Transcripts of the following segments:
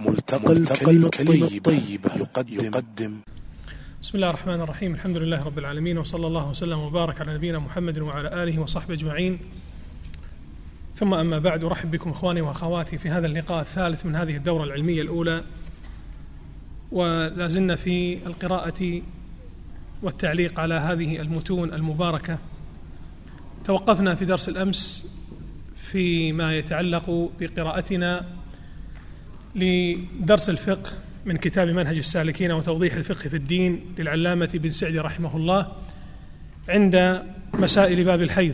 ملتقى الكلمة الطيبة يقدم. بسم الله الرحمن الرحيم. الحمد لله رب العالمين، وصلى الله وسلم وبارك على نبينا محمد وعلى آله وصحبه أجمعين. ثم أما بعد، أرحب بكم إخواني وأخواتي في هذا اللقاء الثالث من هذه الدورة العلمية الأولى، ولازلنا في القراءة والتعليق على هذه المتون المباركة. توقفنا في درس الأمس فيما يتعلق بقراءتنا لدرس الفقه من كتاب منهج السالكين وتوضيح الفقه في الدين للعلامة بن سعدي رحمه الله عند مسائل باب الحيض.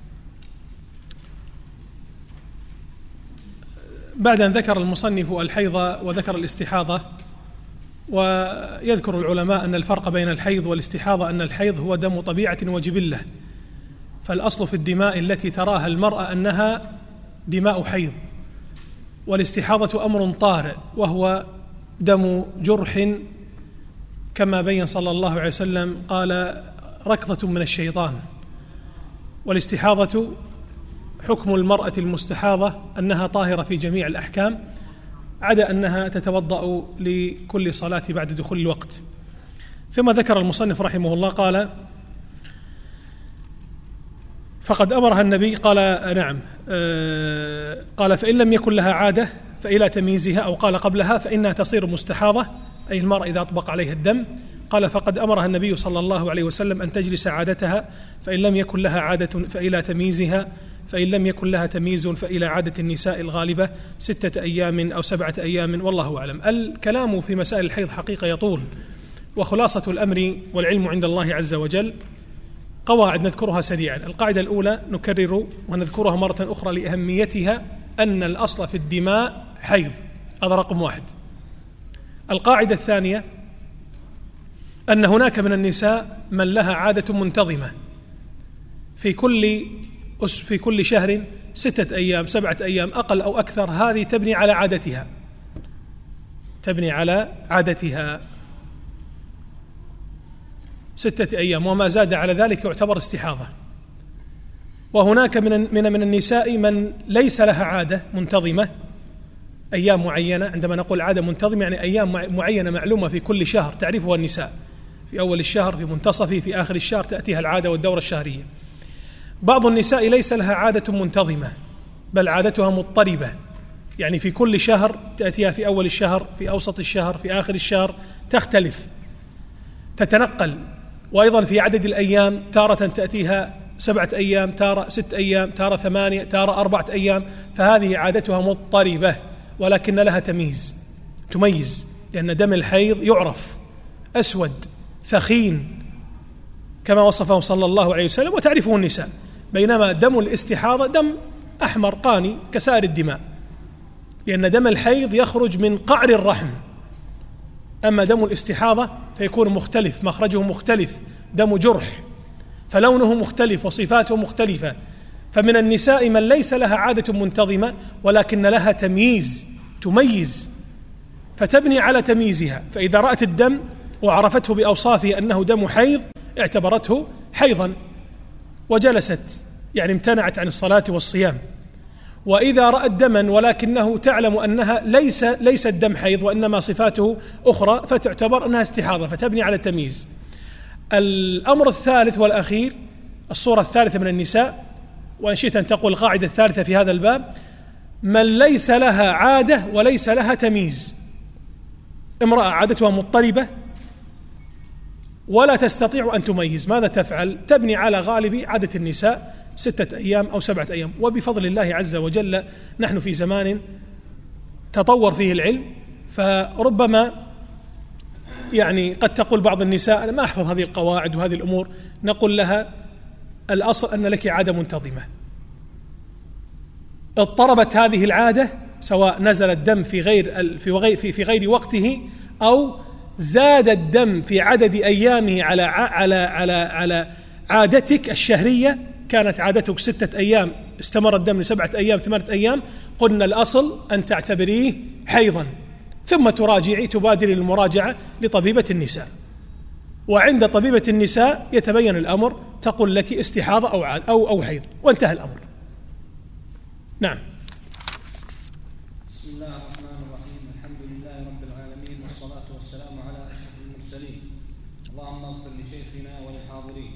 بعد أن ذكر المصنف الحيض وذكر الاستحاضة، ويذكر العلماء أن الفرق بين الحيض والاستحاضة أن الحيض هو دم طبيعة وجبلة، فالأصل في الدماء التي تراها المرأة أنها دماء حيض، والاستحاضة أمر طارئ وهو دم جرح، كما بين صلى الله عليه وسلم قال ركضة من الشيطان. والاستحاضة حكم المرأة المستحاضة أنها طاهرة في جميع الأحكام، عدا أنها تتوضأ لكل صلاة بعد دخول الوقت. ثم ذكر المصنف رحمه الله قال فقد أمرها النبي، قال نعم، قال فإن لم يكن لها عادة فإلى تمييزها، أو قال قبلها فإنها تصير مستحاضة، أي المرأة إذا أطبق عليها الدم. قال فقد أمرها النبي صلى الله عليه وسلم أن تجلس عادتها، فإن لم يكن لها عادة فإلى تمييزها، فإن لم يكن لها تمييز فإلى عادة النساء الغالبة 6 أيام أو 7 أيام، والله أعلم. الكلام في مسائل الحيض حقيقة يطول، وخلاصة الأمر والعلم عند الله عز وجل قواعد نذكرها سريعا. القاعدة الأولى نكرر ونذكرها مرة أخرى لأهميتها، أن الأصل في الدماء حيض، هذا رقم 1. القاعدة الثانية أن هناك من النساء من لها عادة منتظمة في كل شهر 6 أيام 7 أيام أقل أو أكثر، هذه تبني على عادتها 6 أيام، وما زاد على ذلك يعتبر استحاضة. وهناك من النساء من ليس لها عادة منتظمة أيام معينة. عندما نقول عادة منتظمة يعني أيام معينة معلومة في كل شهر تعرفها النساء، في أول الشهر، في منتصفه، في آخر الشهر تأتيها العادة والدورة الشهرية. بعض النساء ليس لها عادة منتظمة، بل عادتها مضطربة، يعني في كل شهر تأتيها في أول الشهر، في أوسط الشهر، في آخر الشهر، تختلف، تتنقل. وأيضا في عدد الأيام، تارة تأتيها 7 أيام، تارة 6 أيام، تارة 8، تارة 4 أيام، فهذه عادتها مضطربة، ولكن لها تميز، لأن دم الحيض يعرف أسود ثخين كما وصفه صلى الله عليه وسلم وتعرفه النساء، بينما دم الاستحاضة دم أحمر قاني كسائر الدماء، لأن دم الحيض يخرج من قعر الرحم، أما دم الاستحاضة فيكون مختلف، مخرجه مختلف، دم جرح، فلونه مختلف وصفاته مختلفة. فمن النساء من ليس لها عادة منتظمة ولكن لها تميز، فتبني على تمييزها، فإذا رأت الدم وعرفته بأوصافه أنه دم حيض اعتبرته حيضا وجلست، يعني امتنعت عن الصلاة والصيام. وإذا رأت دما ولكنه تعلم أنها ليس الدم حيض وإنما صفاته أخرى، فتعتبر أنها استحاضة، فتبني على التمييز. الأمر الثالث والأخير، الصورة الثالثة من النساء، وإن شئت أن تقول القاعدة الثالثة في هذا الباب، من ليس لها عادة وليس لها تمييز. امرأة عادتها مضطربة ولا تستطيع أن تميز، ماذا تفعل؟ تبني على غالب عادة النساء 6 أيام أو 7 أيام. وبفضل الله عز وجل نحن في زمان تطور فيه العلم، فربما يعني قد تقول بعض النساء أنا ما أحفظ هذه القواعد وهذه الأمور، نقول لها الأصل أن لك عادة منتظمة، اضطربت هذه العادة سواء نزل الدم في غير وقته أو زاد الدم في عدد أيامه على عادتك الشهرية، كانت عادتك 6 أيام استمر الدم ل7 أيام 8 أيام، قلنا الأصل أن تعتبريه حيضا، ثم تبادر المراجعة لطبيبة النساء، وعند طبيبة النساء يتبين الأمر، تقول لك استحاضة أو حيض، وانتهى الأمر. نعم. بسم الله الرحمن الرحيم. الحمد لله والسلام على أشرف المرسلين. اللهم اغفر لشيخنا وللحاضرين.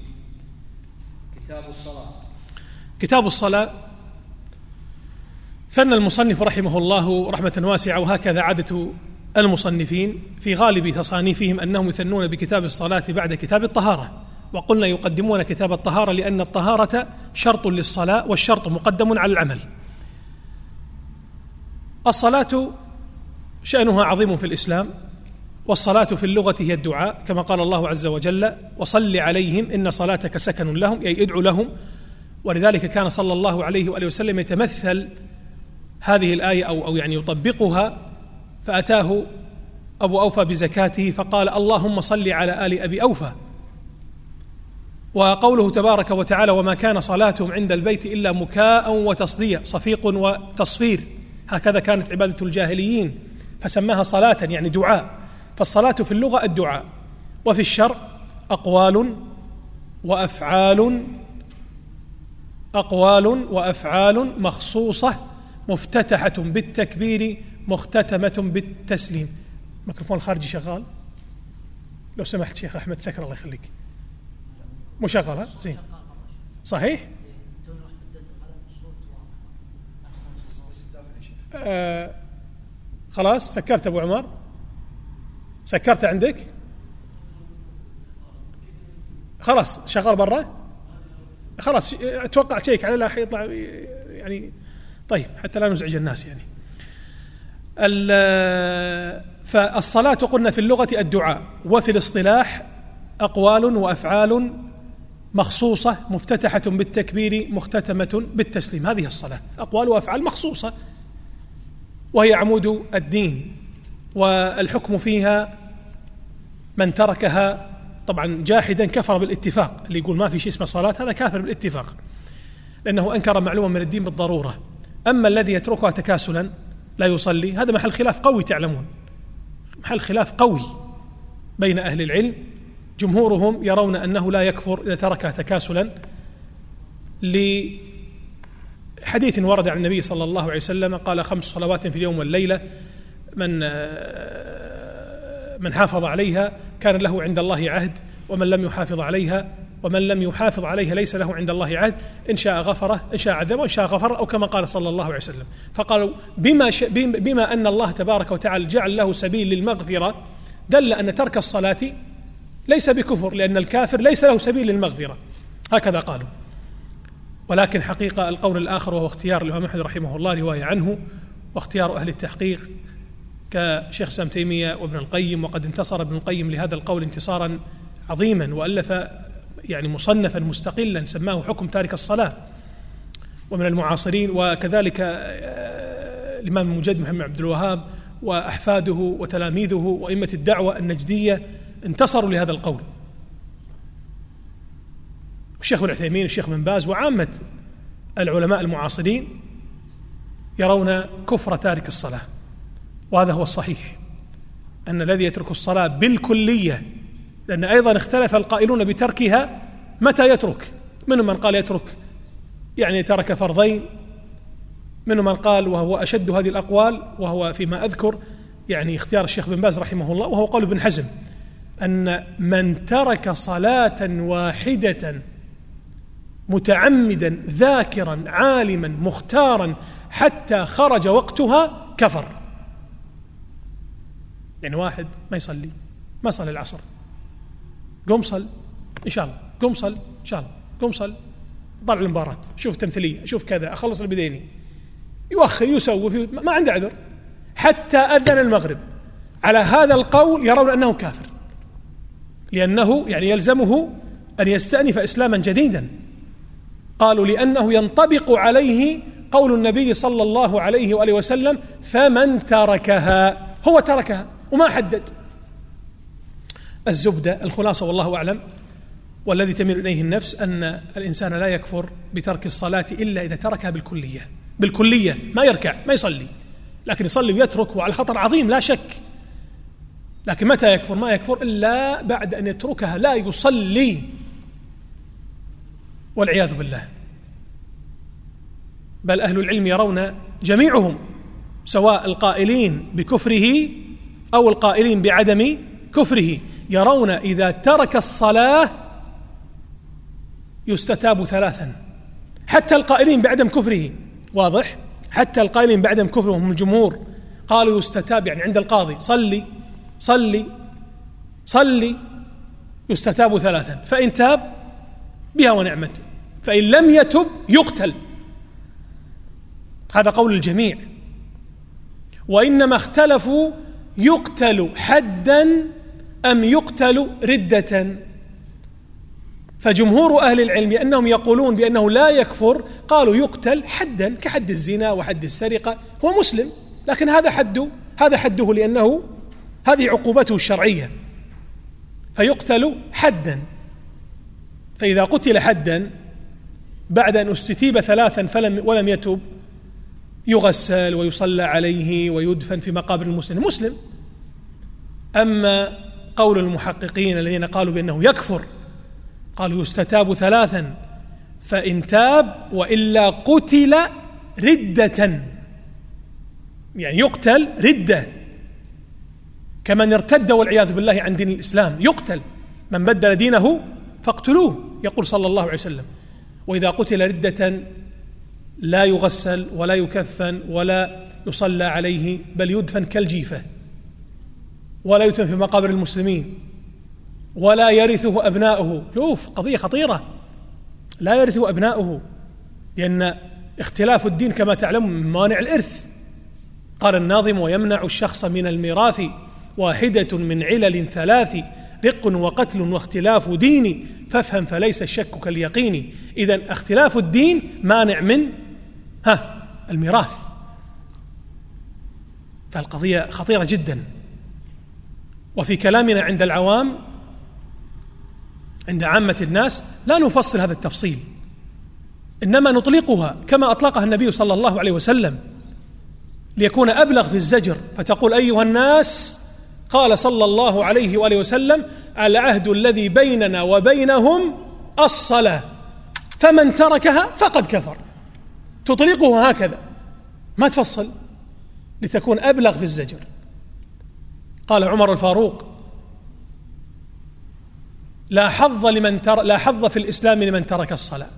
كتاب الصلاة ثنى المصنف رحمه الله رحمة واسعة، وهكذا عادة المصنفين في غالب تصانيفهم أنهم يثنون بكتاب الصلاة بعد كتاب الطهارة، وقلنا يقدمون كتاب الطهارة لأن الطهارة شرط للصلاة، والشرط مقدم على العمل. الصلاة شأنها عظيم في الإسلام، والصلاة في اللغة هي الدعاء، كما قال الله عز وجل: وصل عليهم إن صلاتك سكن لهم، أي ادعو لهم. ولذلك كان صلى الله عليه وآله وسلم يتمثل هذه الآية أو يعني يطبقها، فأتاه أبو أوفى بزكاته فقال: اللهم صل على آل أبي أوفى. وقوله تبارك وتعالى: وما كان صلاتهم عند البيت إلا مكاء وتصدية، صفيق وتصفير، هكذا كانت عبادة الجاهليين، فسماها صلاة يعني دعاء. فالصلاة في اللغة الدعاء، وفي الشرع أقوال وأفعال مخصوصة مفتتحة بالتكبير مختتمة بالتسليم. ميكروفون الخارجي شغال؟ لو سمحت شيخ أحمد سكر الله يخليك. مشغل؟ ها زين صحيح؟ خلاص سكرت أبو عمر؟ سكرت عندك؟ خلاص شغال برا؟ خلاص أتوقع شيك على لا يطلع يعني. طيب حتى لا نزعج الناس يعني. فالصلاة قلنا في اللغة الدعاء، وفي الاصطلاح أقوال وأفعال مخصوصة مفتتحة بالتكبير مختتمة بالتسليم، هذه الصلاة، أقوال وأفعال مخصوصة، وهي عمود الدين، والحكم فيها من تركها طبعا جاحدا كفر بالاتفاق. اللي يقول ما في شيء اسمه صلاة هذا كافر بالاتفاق، لأنه أنكر معلومة من الدين بالضرورة. أما الذي يتركها تكاسلا لا يصلي، هذا محل خلاف قوي، تعلمون محل خلاف قوي بين أهل العلم. جمهورهم يرون أنه لا يكفر إذا تركها تكاسلا، لحديث ورد عن النبي صلى الله عليه وسلم قال: 5 صلوات في اليوم والليلة من حافظ عليها كان له عند الله عهد، ومن لم يحافظ عليها ليس له عند الله عهد، إن شاء غفره إن شاء عذبه وإن شاء غفر، أو كما قال صلى الله عليه وسلم. فقالوا بما أن الله تبارك وتعالى جعل له سبيل للمغفرة، دل أن ترك الصلاة ليس بكفر، لأن الكافر ليس له سبيل للمغفرة، هكذا قالوا. ولكن حقيقة القول الآخر، وهو اختيار الإمام أحمد رحمه الله رواية عنه، واختيار أهل التحقيق كشيخ سام تيمية وابن القيم، وقد انتصر ابن القيم لهذا القول انتصارا عظيما، وألف يعني مصنفا مستقلا سماه حكم تارك الصلاة، ومن المعاصرين. وكذلك الإمام المجدد محمد عبد الوهاب وأحفاده وتلاميذه وأئمة الدعوة النجدية انتصروا لهذا القول، الشيخ ابن عثيمين والشيخ بن باز وعامة العلماء المعاصرين يرون كفر تارك الصلاة. وهذا هو الصحيح، أن الذي يترك الصلاة بالكلية، لأن أيضا اختلف القائلون بتركها متى يترك، منهم من قال يترك يعني ترك فرضين، منهم من قال، وهو أشد هذه الأقوال وهو فيما أذكر يعني اختيار الشيخ بن باز رحمه الله، وهو قول ابن حزم، أن من ترك صلاة واحدة متعمدا ذاكرا عالما مختارا حتى خرج وقتها كفر. يعني واحد ما يصلي، ما صلى العصر، قم صل إن شاء الله، قم صل إن شاء الله، قم صل، طلع المباراة، شوف تمثيلية، شوف كذا، أخلص البديني، يوخر يسوي ما عنده عذر حتى أذن المغرب. على هذا القول يرون أنه كافر، لأنه يعني يلزمه أن يستأنف إسلاما جديدا. قالوا لأنه ينطبق عليه قول النبي صلى الله عليه وآله وسلم: فمن تركها، هو تركها وما حدد. الزبدة الخلاصة والله أعلم، والذي تميل إليه النفس، أن الإنسان لا يكفر بترك الصلاة إلا إذا تركها بالكلية، ما يركع ما يصلي، لكن يصلي ويترك وعلى خطر عظيم لا شك. لكن متى يكفر؟ ما يكفر إلا بعد أن يتركها لا يصلي، والعياذ بالله. بل أهل العلم يرون جميعهم، سواء القائلين بكفره أو القائلين بعدم كفره يرون إذا ترك الصلاة يستتاب 3. حتى القائلين بعدم كفره، واضح، حتى القائلين بعدم كفره هم الجمهور قالوا يستتاب، يعني عند القاضي صلي صلي صلي يستتاب 3، فإن تاب بها ونعمت، فإن لم يتب يقتل. هذا قول الجميع. وإنما اختلفوا يقتل حدا أم يقتل ردة. فجمهور أهل العلم أنهم يقولون بأنه لا يكفر قالوا يقتل حدا كحد الزنا وحد السرقة، هو مسلم لكن هذا حده لأنه هذه عقوبته الشرعية، فيقتل حدا. فإذا قتل حدا بعد أن استتيب 3 ولم يتب يغسل ويصلى عليه ويدفن في مقابر المسلم. أما قول المحققين الذين قالوا بأنه يكفر قالوا يستتاب 3، فإن تاب وإلا قتل ردة، يعني يقتل ردة كمن ارتد والعياذ بالله عن دين الإسلام، يقتل من بدل دينه فاقتلوه، يقول صلى الله عليه وسلم. وإذا قتل ردة لا يغسل ولا يكفن ولا يصلى عليه، بل يدفن كالجيفة، ولا يدفن في مقابر المسلمين، ولا يرثه أبناؤه. شوف قضية خطيرة، لا يرثه أبناؤه، لأن اختلاف الدين كما تعلم من موانع الإرث. قال الناظم: ويمنع الشخص من الميراث واحدة من علل 3، رق وقتل واختلاف دين، فافهم فليس الشك كاليقين. إذن اختلاف الدين مانع من الميراث. فالقضية خطيرة جدا. وفي كلامنا عند العوام، عند عامة الناس، لا نفصل هذا التفصيل، إنما نطلقها كما أطلقها النبي صلى الله عليه وسلم ليكون أبلغ في الزجر، فتقول: أيها الناس، قال صلى الله عليه وآله وسلم: العهد الذي بيننا وبينهم الصلاة، فمن تركها فقد كفر. تطلقه هكذا، ما تفصل، لتكون أبلغ في الزجر. قال عمر الفاروق: لا حظ في الإسلام لمن ترك الصلاة.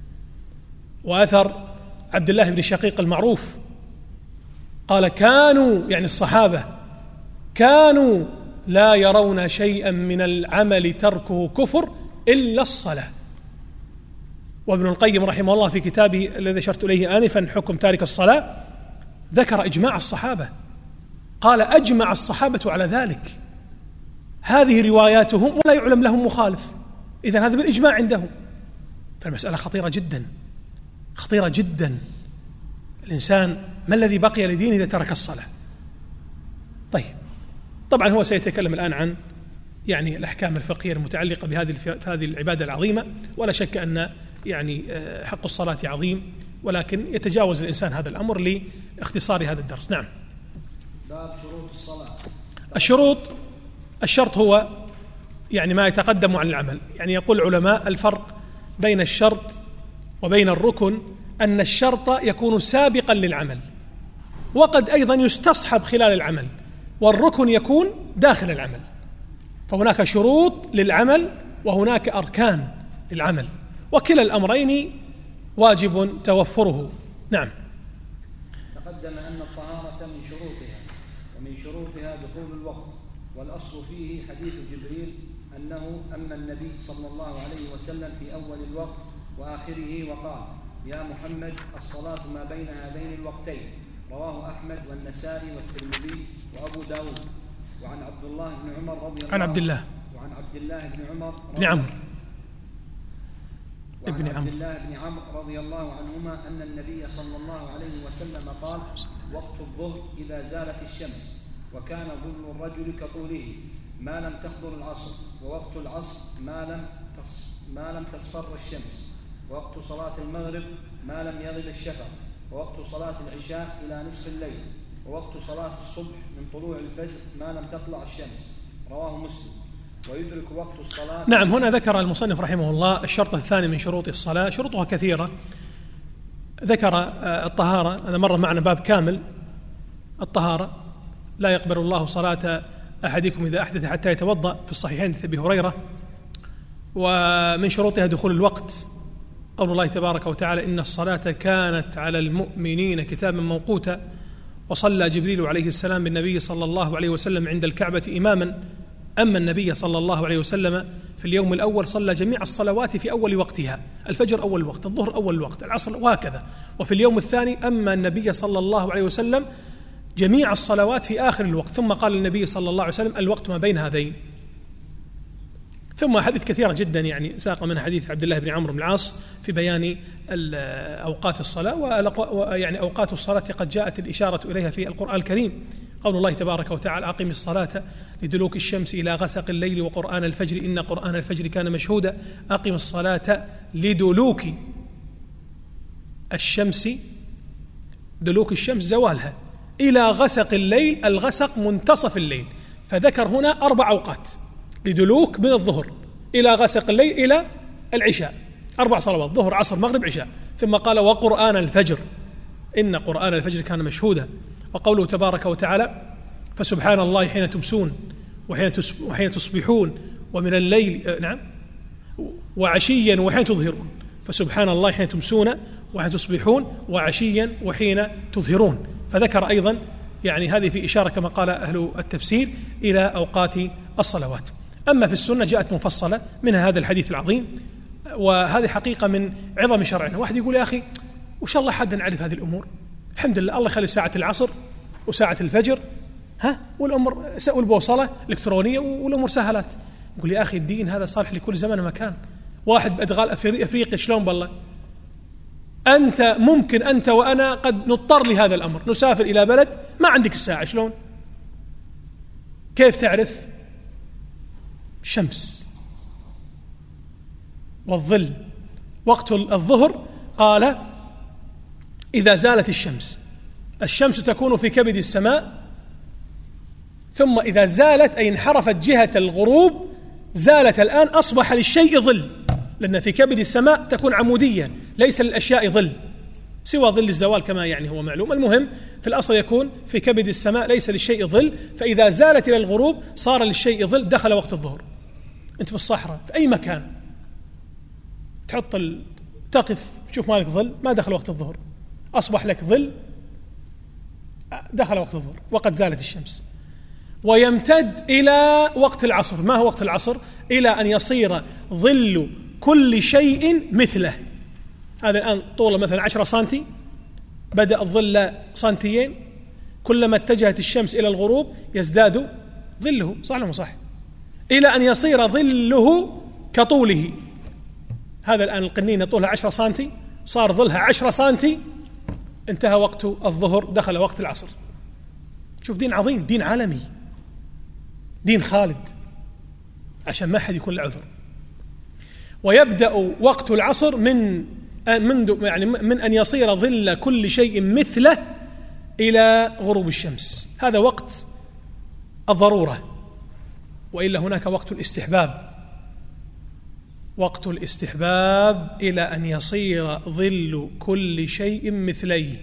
وأثر عبد الله بن شقيق المعروف قال: كانوا، يعني الصحابة، كانوا لا يرون شيئا من العمل تركه كفر إلا الصلاة. وابن القيم رحمه الله في كتابه الذي أشرت إليه آنفا، حكم تارك الصلاة، ذكر إجماع الصحابة، قال: أجمع الصحابة على ذلك، هذه رواياتهم ولا يعلم لهم مخالف، إذن هذا بالإجماع عندهم. فالمسألة خطيرة جدا، خطيرة جدا. الإنسان ما الذي بقي لدينه إذا ترك الصلاة؟ طيب، طبعا هو سيتكلم الآن عن يعني الأحكام الفقهية المتعلقة بهذه العبادة العظيمة، ولا شك أن يعني حق الصلاة عظيم، ولكن يتجاوز الإنسان هذا الأمر لاختصار هذا الدرس. نعم. باب شروط الصلاة. الشرط هو يعني ما يتقدم عن العمل. يعني يقول العلماء: الفرق بين الشرط وبين الركن أن الشرط يكون سابقا للعمل، وقد أيضا يستصحب خلال العمل، والركن يكون داخل العمل. فهناك شروط للعمل وهناك أركان للعمل، وكلا الأمرين واجب توفره. نعم. تقدم أن الطهارة من شروطها، ومن شروطها دخول الوقت، والأصل فيه حديث جبريل أنه أما النبي صلى الله عليه وسلم في أول الوقت وآخره وقال: يا محمد، الصلاة ما بين هذين الوقتين. رواه أحمد والنسائي والترمذي وأبو داود. وعن عبد الله بن عمر رضي الله عنه، عبد الله بن عمرو رضي الله عنهما أن النبي صلى الله عليه وسلم قال: وقت الظهر إذا زالت الشمس، وكان ظل الرجل كطوله ما لم تحضر العصر، ووقت العصر ما لم تصفر الشمس، ووقت صلاة المغرب ما لم يغب الشفق، ووقت صلاة العشاء إلى نصف الليل، ووقت صلاة الصبح من طلوع الفجر ما لم تطلع الشمس. رواه مسلم. ويدرك وقت الصلاة. نعم. هنا ذكر المصنف رحمه الله الشرط الثاني من شروط الصلاة. شروطها كثيرة. ذكر الطهارة، هذا مرة معنا باب كامل. الطهارة لا يقبل الله صلاة أحدكم إذا أحدث حتى يتوضأ في الصحيحين أبي هريرة. ومن شروطها دخول الوقت، قول الله تبارك وتعالى: إن الصلاة كانت على المؤمنين كتابا موقوتا. وصلى جبريل عليه السلام بالنبي صلى الله عليه وسلم عند الكعبة إماما. أما النبي صلى الله عليه وسلم في اليوم الأول صلى جميع الصلوات في أول وقتها، الفجر أول وقت، الظهر أول وقت، العصر، وهكذا. وفي اليوم الثاني أما النبي صلى الله عليه وسلم جميع الصلوات في آخر الوقت. ثم قال النبي صلى الله عليه وسلم: الوقت ما بين هذين. ثم حديث كثيرة جدا يعني ساق من حديث عبد الله بن عمرو بن العاص في بيان أوقات الصلاة، ويعني أوقات الصلاة قد جاءت الإشارة إليها في القرآن الكريم. قول الله تبارك وتعالى: أقم الصلاة لدلوك الشمس إلى غسق الليل وقرآن الفجر إن قرآن الفجر كان مشهودا. أقم الصلاة لدلوك الشمس، دلوك الشمس زوالها، إلى غسق الليل، الغسق منتصف الليل. فذكر هنا 4 أوقات: لدلوك من الظهر إلى غسق الليل إلى العشاء، 4 صلوات: ظهر عصر مغرب عشاء. ثم قال: وقرآن الفجر إن قرآن الفجر كان مشهودا. وقوله تبارك وتعالى: فسبحان الله حين تمسون وحين تصبحون ومن الليل وعشيا وحين تظهرون. فسبحان الله حين تمسون وحين تصبحون وعشيا وحين تظهرون. فذكر أيضا يعني هذه في إشارة كما قال أهل التفسير إلى أوقات الصلوات. أما في السنة جاءت مفصلة، منها هذا الحديث العظيم. وهذه حقيقة من عظم شرعنا. واحد يقول: يا أخي وش الله حد نعرف هذه الأمور؟ الحمد لله الله يخلي ساعة العصر وساعة الفجر والأمر والبوصلة الإلكترونية والأمور سهلات. يقول: يا أخي الدين هذا صالح لكل زمان ومكان. واحد بأدغال أفريقيا شلون بالله؟ أنت ممكن أنت وأنا قد نضطر لهذا الأمر، نسافر إلى بلد ما عندك الساعة، شلون؟ كيف تعرف؟ الشمس والظل. وقت الظهر قال: إذا زالت الشمس تكون في كبد السماء، ثم إذا زالت أي انحرفت جهة الغروب زالت. الآن أصبح للشيء ظل، لأن في كبد السماء تكون عمودية، ليس للأشياء ظل سوى ظل الزوال كما يعني هو معلوم. المهم في الأصل يكون في كبد السماء ليس للشيء ظل. فإذا زالت إلى الغروب صار للشيء ظل، دخل وقت الظهر. أنت في الصحراء في أي مكان تقف تشوف مالك ظل، ما دخل وقت الظهر، أصبح لك ظل، دخل وقت الظهر وقد زالت الشمس. ويمتد إلى وقت العصر. ما هو وقت العصر؟ إلى أن يصير ظل كل شيء مثله. هذا الآن طوله مثلا 10 سنتي، بدأ الظل سنتيين، كلما اتجهت الشمس إلى الغروب يزداد ظله، صح ولا مو صح؟ إلى أن يصير ظله كطوله. هذا الآن القنينة طولها 10 سنتي، صار ظلها 10 سنتي، انتهى وقت الظهر، دخل وقت العصر. شوف دين عظيم، دين عالمي، دين خالد، عشان ما حد يكون له عذر. ويبدأ وقت العصر من أن يصير ظل كل شيء مثله إلى غروب الشمس. هذا وقت الضرورة. وإلا هناك وقت الاستحباب، وقت الاستحباب إلى أن يصير ظل كل شيء مثليه.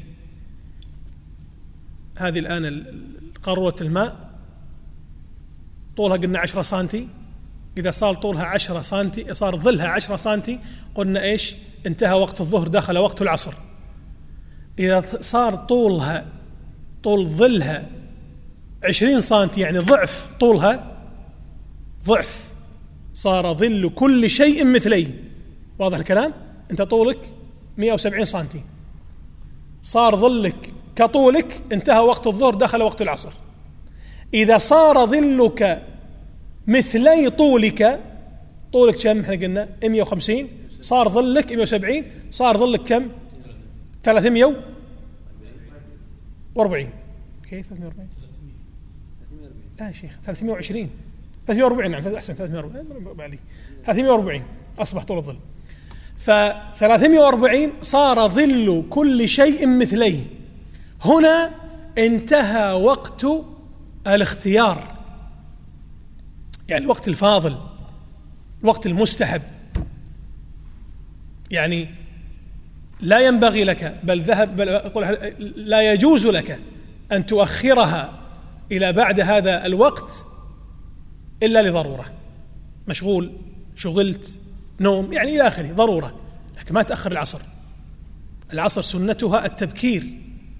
هذه الآن قارورة الماء طولها قلنا 10 سنتي، إذا صار طولها 10 سنتي صار ظلها 10 سنتي، قلنا إيش؟ انتهى وقت الظهر، دخل وقت العصر. إذا صار طول ظلها 20 سنتي يعني ضعف طولها، ضعف، صار ظل كل شيء مثلي. واضح الكلام؟ أنت طولك 170 سنتي، صار ظلك كطولك، انتهى وقت الظهر، دخل وقت العصر. إذا صار ظلك مثلي طولك كم؟ احنا قلنا 150، صار ظلك 170، صار ظلك كم؟ 340. كيف 340؟ لا يا شيخ 320 340. نعم أحسن، 340 أصبح طول الظل. ف340 صار ظل كل شيء مثليه. هنا انتهى وقت الاختيار، يعني الوقت الفاضل، الوقت المستحب. يعني لا ينبغي لك بل لا يجوز لك أن تؤخرها إلى بعد هذا الوقت إلا لضرورة، مشغول، شغلت، نوم، يعني إلى آخره، ضرورة، لكن ما تأخر العصر. العصر سنتها التبكير،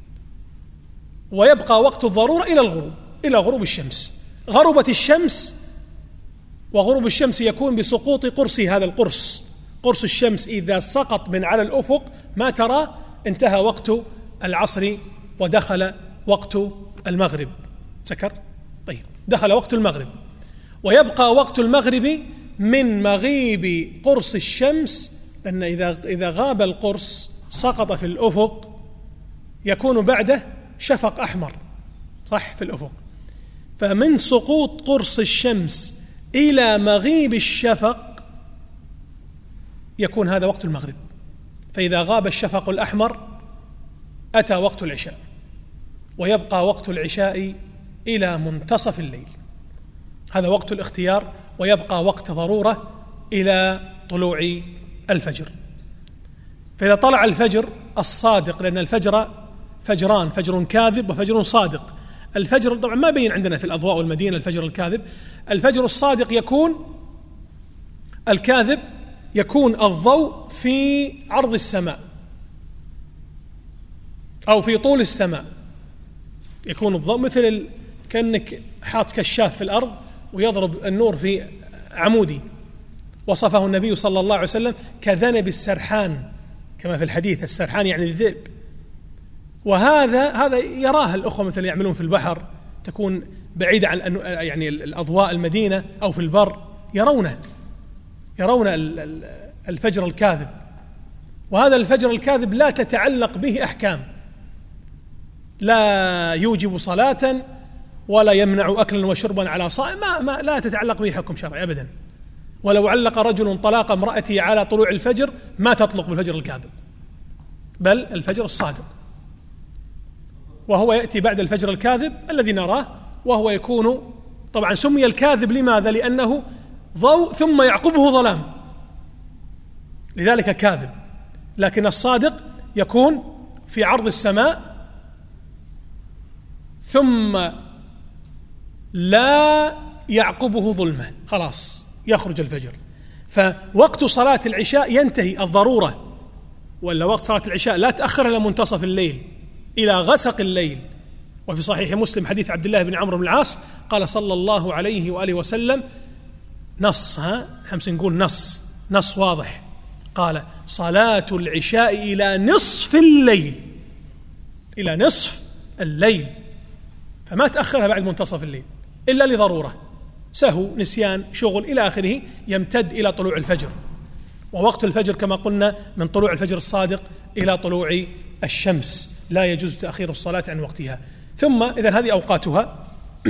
ويبقى وقت الضرورة إلى الغروب، إلى غروب الشمس. غربت الشمس، وغروب الشمس يكون بسقوط قرص هذا القرص، قرص الشمس إذا سقط من على الأفق ما ترى، انتهى وقت العصر ودخل وقت المغرب. سكر؟ طيب، دخل وقت المغرب، ويبقى وقت المغرب من مغيب قرص الشمس، لأن إذا غاب القرص سقط في الأفق يكون بعده شفق أحمر، صح، في الأفق. فمن سقوط قرص الشمس إلى مغيب الشفق يكون هذا وقت المغرب. فإذا غاب الشفق الأحمر أتى وقت العشاء، ويبقى وقت العشاء إلى منتصف الليل، هذا وقت الاختيار، ويبقى وقت ضرورة إلى طلوع الفجر. فإذا طلع الفجر الصادق، لأن الفجر فجران، فجر كاذب وفجر صادق. الفجر طبعا ما بين عندنا في الأضواء والمدينة الفجر الكاذب. الفجر الصادق يكون، الكاذب يكون الضوء في عرض السماء أو في طول السماء، يكون الضوء مثل كأنك حاط كشاف في الأرض ويضرب النور في عمودي. وصفه النبي صلى الله عليه وسلم كذنب السرحان، كما في الحديث، السرحان يعني الذئب. وهذا يراه الأخوة مثل يعملون في البحر، تكون بعيدة عن يعني الأضواء المدينة أو في البر، يرون الفجر الكاذب. وهذا الفجر الكاذب لا تتعلق به أحكام، لا يوجب صلاة ولا يمنع أكلا وشربا على صائم، لا تتعلق به حكم شرعي أبدا. ولو علق رجل طلاق امرأته على طلوع الفجر ما تطلق بالفجر الكاذب، بل الفجر الصادق، وهو يأتي بعد الفجر الكاذب الذي نراه، وهو يكون طبعا سمي الكاذب لماذا؟ لأنه ضوء ثم يعقبه ظلام، لذلك كاذب. لكن الصادق يكون في عرض السماء ثم لا يعقبه ظلمة، خلاص يخرج الفجر. فوقت صلاة العشاء ينتهي الضرورة، ولا وقت صلاة العشاء لا تأخر إلى منتصف الليل، إلى غسق الليل. وفي صحيح مسلم حديث عبد الله بن عمرو بن العاص قال صلى الله عليه وآله وسلم، نص، همس نقول نص واضح، قال صلاة العشاء إلى نصف الليل، إلى نصف الليل، فما تأخرها بعد منتصف الليل إلا لضرورة، سهو، نسيان، شغل، إلى آخره، يمتد إلى طلوع الفجر. ووقت الفجر كما قلنا من طلوع الفجر الصادق إلى طلوع الشمس، لا يجوز تأخير الصلاة عن وقتها. ثم إذن هذه أوقاتها.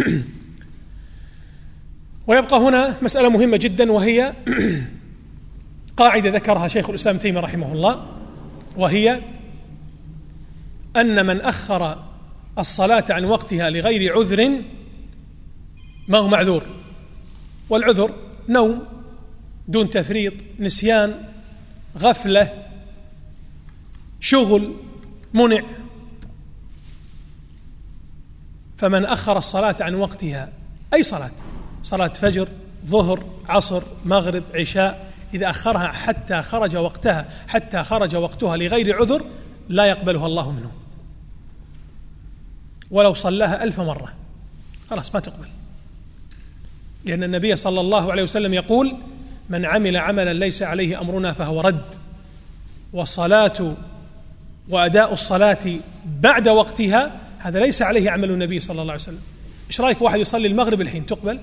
ويبقى هنا مسألة مهمة جدا، وهي قاعدة ذكرها شيخ الإسلام ابن تيمية رحمه الله، وهي أن من أخر الصلاة عن وقتها لغير عذر ما هو معذور. والعذر نوم دون تفريط، نسيان، غفلة، شغل منع. فمن أخر الصلاة عن وقتها، أي صلاة فجر، ظهر، عصر، مغرب، عشاء، إذا أخرها حتى خرج وقتها لغير عذر لا يقبلها الله منه، ولو صلاها 1000 مرة خلاص ما تقبل. لأن النبي صلى الله عليه وسلم يقول: من عمل عملا ليس عليه أمرنا فهو رد. والصلاة وأداء الصلاة بعد وقتها هذا ليس عليه عمل النبي صلى الله عليه وسلم. إيش رأيك واحد يصلي المغرب الحين، تقبل؟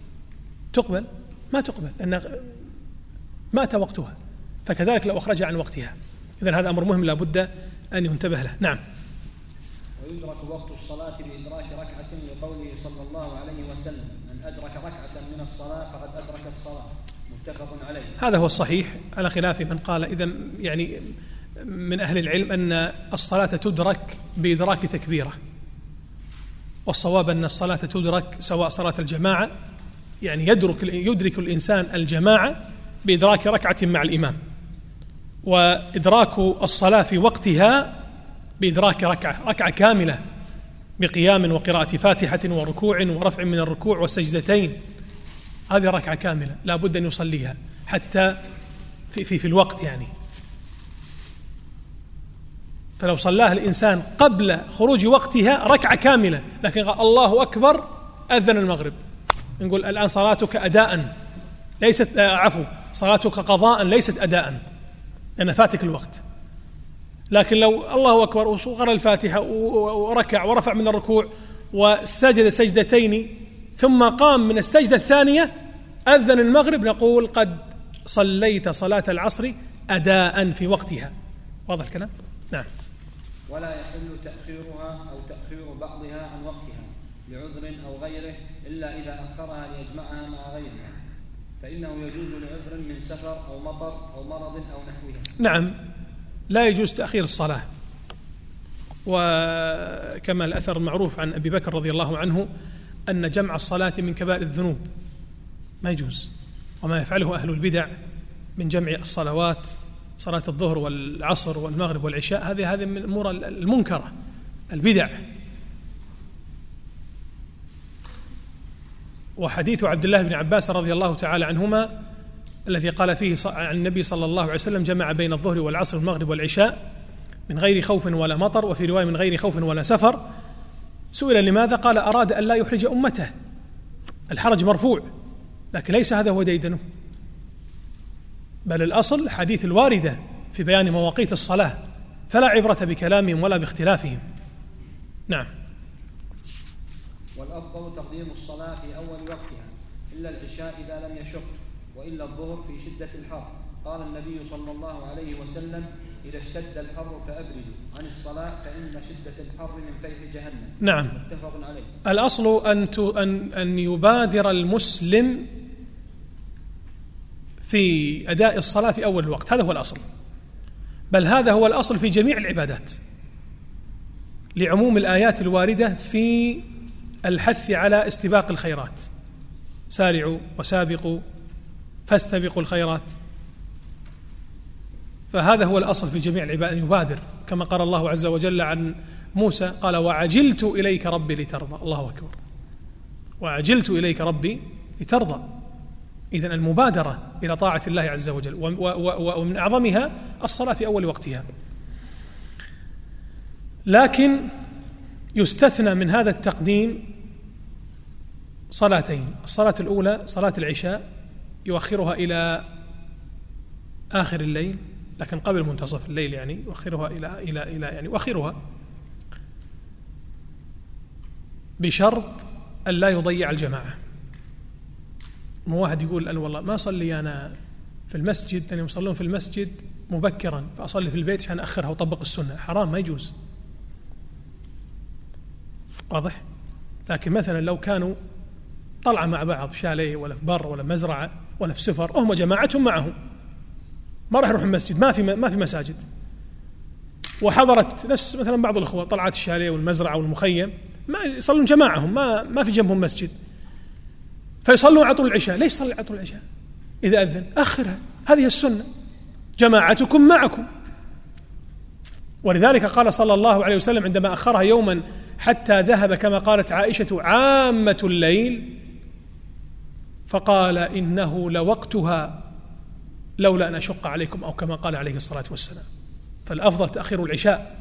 ما تقبل، لأن مات وقتها. فكذلك لو أخرجها عن وقتها. إذن هذا أمر مهم لا بد أن ينتبه له. نعم. ويدرك وقت الصلاة بإدراك ركعة، لقوله صلى الله عليه وسلم: من أدرك ركعة من الصلاة فقد أدرك الصلاة، متفق عليه. هذا هو الصحيح، على خلاف من قال إذا يعني من أهل العلم أن الصلاة تدرك بإدراك تكبيرة، والصواب أن الصلاة تدرك سواء صلاة الجماعة، يعني يدرك الإنسان الجماعة بإدراك ركعة مع الإمام، وإدراك الصلاة في وقتها بإدراك ركعة كاملة بقيام وقراءة فاتحة وركوع ورفع من الركوع والسجدتين هذه ركعة كاملة لا بد أن يصليها حتى في الوقت يعني. فلو صلاها الإنسان قبل خروج وقتها ركعة كاملة، لكن قال الله أكبر أذن المغرب، نقول الآن صلاتك أداء ليست صلاتك قضاء ليست أداء لأن فاتك الوقت. لكن لو الله أكبر وقرأ الفاتحة وركع ورفع من الركوع وسجد سجدتين ثم قام من السجدة الثانية أذن المغرب، نقول قد صليت صلاة العصر أداء في وقتها. واضح الكلام؟ نعم. ولا يحل تأخيرها أو تأخير بعضها عن وقتها لعذر أو غيره إلا إذا أخرها ليجمعها مع غيرها، فإنه يجوز لعذر من سفر أو مطر أو مرض أو نحوها. نعم، لا يجوز تأخير الصلاة، وكما الأثر المعروف عن أبي بكر رضي الله عنه أن جمع الصلاة من كبائر الذنوب ما يجوز، وما يفعله أهل البدع من جمع الصلوات صلاة الظهر والعصر والمغرب والعشاء هذه من الأمور المنكرة البدع. وحديث عبد الله بن عباس رضي الله تعالى عنهما الذي قال فيه عن النبي صلى الله عليه وسلم جمع بين الظهر والعصر والمغرب والعشاء من غير خوف ولا مطر، وفي رواية من غير خوف ولا سفر. سئل لماذا؟ قال أراد أن لا يحرج أمته، الحرج مرفوع، لكن ليس هذا هو ديدنه، بل الأصل حديث الواردة في بيان مواقيت الصلاة، فلا عبرة بكلامهم ولا باختلافهم. نعم. والأفضل تقديم الصلاة في أول وقتها إلا العشاء إذا لم يشق، وإلا الظهر في شدة الحر. قال النبي صلى الله عليه وسلم إذا اشتد الحر فأبردوا عن الصلاة فإن شدة الحر من فيح جهنم. نعم. متفق عليه. الأصل أن يبادر المسلم في أداء الصلاة في أول الوقت، هذا هو الأصل، بل هذا هو الأصل في جميع العبادات لعموم الآيات الواردة في الحث على استباق الخيرات، سارعوا وسابقوا فاستبقوا الخيرات. فهذا هو الأصل في جميع العبادات أن يبادر، كما قال الله عز وجل عن موسى قال وعجلت إليك ربي لترضى. الله أكبر، وعجلت إليك ربي لترضى. إذن المبادرة إلى طاعة الله عز وجل، ومن أعظمها الصلاة في أول وقتها. لكن يستثنى من هذا التقديم صلاتين، الصلاة الأولى صلاة العشاء يؤخرها إلى آخر الليل، لكن قبل منتصف الليل يعني يؤخرها إلى يعني يؤخرها بشرط أن لا يضيع الجماعة. مو واحد يقول أنا والله ما أصلي أنا في المسجد لأنهم يصلون في المسجد مبكرا فأصلي في البيت عشان أخرها وطبق السنة، حرام، ما يجوز. واضح؟ لكن مثلا لو كانوا طلعوا مع بعض في شاليه ولا في بر ولا مزرعة ولا في سفر، هم جماعتهم معهم، ما راح يروح المسجد، ما في مساجد، وحضرت نفس مثلا بعض الأخوة طلعت الشاليه والمزرعة والمخيم، ما يصلون جماعهم، ما في جنبهم مسجد، فيصلوا على طول العشاء. ليش صلي على طول العشاء؟ إذا أذن أخرها، هذه السنة، جماعتكم معكم. ولذلك قال صلى الله عليه وسلم عندما أخرها يوما حتى ذهب كما قالت عائشة عامة الليل، فقال إنه لوقتها لولا أن أشق عليكم، أو كما قال عليه الصلاة والسلام. فالأفضل تأخير العشاء،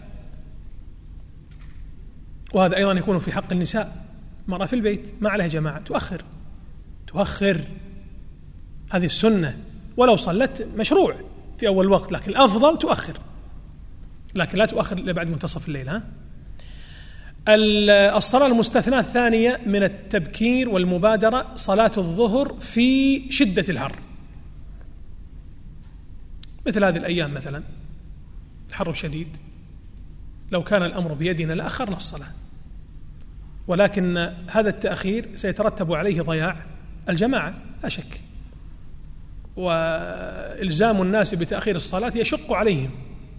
وهذا أيضا يكون في حق النساء، مرأة في البيت ما عليها جماعة تؤخر، هذه السنة، ولو صلت مشروع في أول وقت، لكن الأفضل تؤخر، لكن لا تؤخر إلا بعد منتصف الليل. الصلاة المستثناة الثانية من التبكير والمبادرة صلاة الظهر في شدة الحر، مثل هذه الأيام مثلا الحر شديد، لو كان الأمر بيدنا لأخرنا الصلاة، ولكن هذا التأخير سيترتب عليه ضياع الجماعة لا شك، وإلزام الناس بتأخير الصلاة يشق عليهم،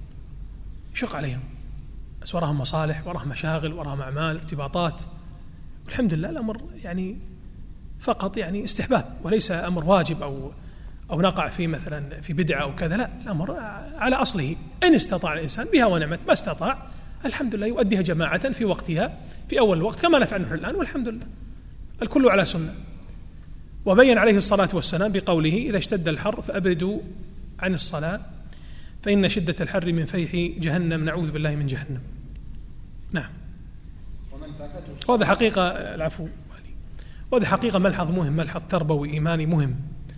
بس وراهم مصالح، وراهم مشاغل، وراهم أعمال، ارتباطات. والحمد لله الأمر يعني فقط يعني استحباب، وليس أمر واجب أو نقع في مثلا في بدعة أو كذا، لا، الأمر على أصله، إن استطاع الإنسان بها ونعمت، ما استطاع الحمد لله يؤديها جماعة في وقتها في أول الوقت كما نفعل نحن الآن، والحمد لله الكل على سنة. وبين عليه الصلاة والسلام بقوله: إذا اشتد الحر فأبردوا عن الصلاة فإن شدة الحر من فيح جهنم، نعوذ بالله من جهنم. نعم. وهذا حقيقة، العفو، وهذا حقيقة ملحظ مهم، ملحظ تربوي إيماني مهم.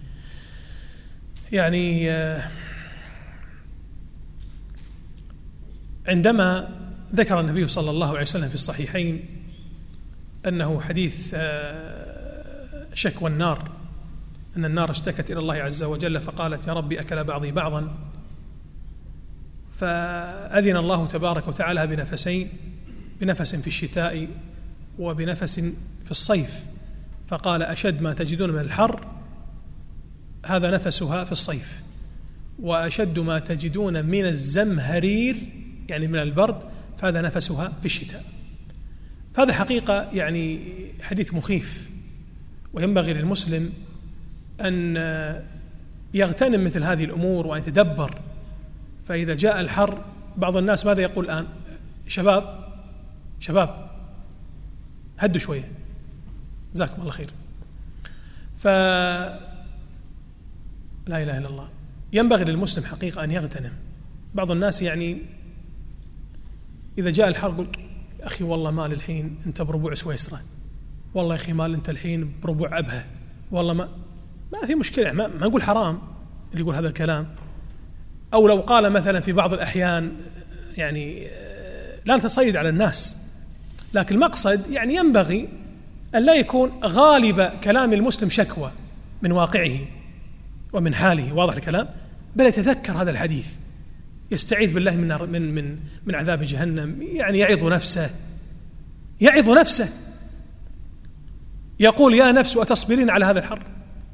يعني عندما ذكر النبي صلى الله عليه وسلم في الصحيحين أنه حديث شكوى النار، أن النار اشتكت إلى الله عز وجل فقالت: يا ربي أكل بعضي بعضا، فأذن الله تبارك وتعالى بنفسين، بنفس في الشتاء وبنفس في الصيف، فقال: أشد ما تجدون من الحر هذا نفسها في الصيف، وأشد ما تجدون من الزمهرير يعني من البرد فهذا نفسها في الشتاء. فهذا حقيقة يعني حديث مخيف، وينبغي للمسلم أن يغتنم مثل هذه الأمور وأن يتدبر. فإذا جاء الحر بعض الناس ماذا يقول الآن؟ شباب هدوا شوية، جزاكم الله خير. لا إله إلا الله. ينبغي للمسلم حقيقة أن يغتنم. بعض الناس يعني إذا جاء الحر قل: أخي والله مال الحين أنت بربوع سويسرة، والله يا أخي مال أنت الحين بربوع أبها، والله ما في مشكلة، ما نقول حرام اللي يقول هذا الكلام. أو لو قال مثلا في بعض الأحيان يعني لا نتصيد على الناس، لكن المقصد يعني ينبغي أن لا يكون غالب كلام المسلم شكوى من واقعه ومن حاله، واضح الكلام، بل يتذكر هذا الحديث، يستعيذ بالله من عذاب جهنم، يعني يعظ نفسه يقول: يا نفس أتصبرين على هذا الحر؟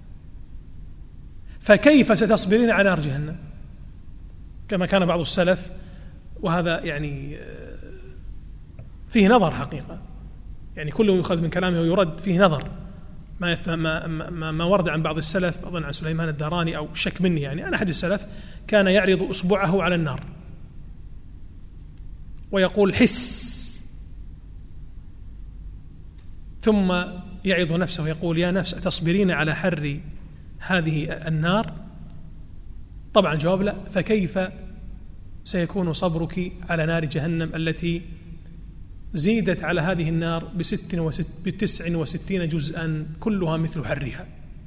فكيف ستصبرين على نار جهنم؟ كما كان بعض السلف، وهذا يعني فيه نظر حقيقة، يعني كله يؤخذ من كلامه ويرد، فيه نظر. ما ورد عن بعض السلف، أظن عن سليمان الداراني أو شك مني، يعني أنا أحد السلف كان يعرض أصبعه على النار ويقول: حس، ثم يعظ نفسه ويقول: يا نفس أتصبرين على حر هذه النار؟ طبعا الجواب لا. فكيف سيكون صبرك على نار جهنم التي زيدت على هذه النار ب69 جزءا كلها مثل حرها؟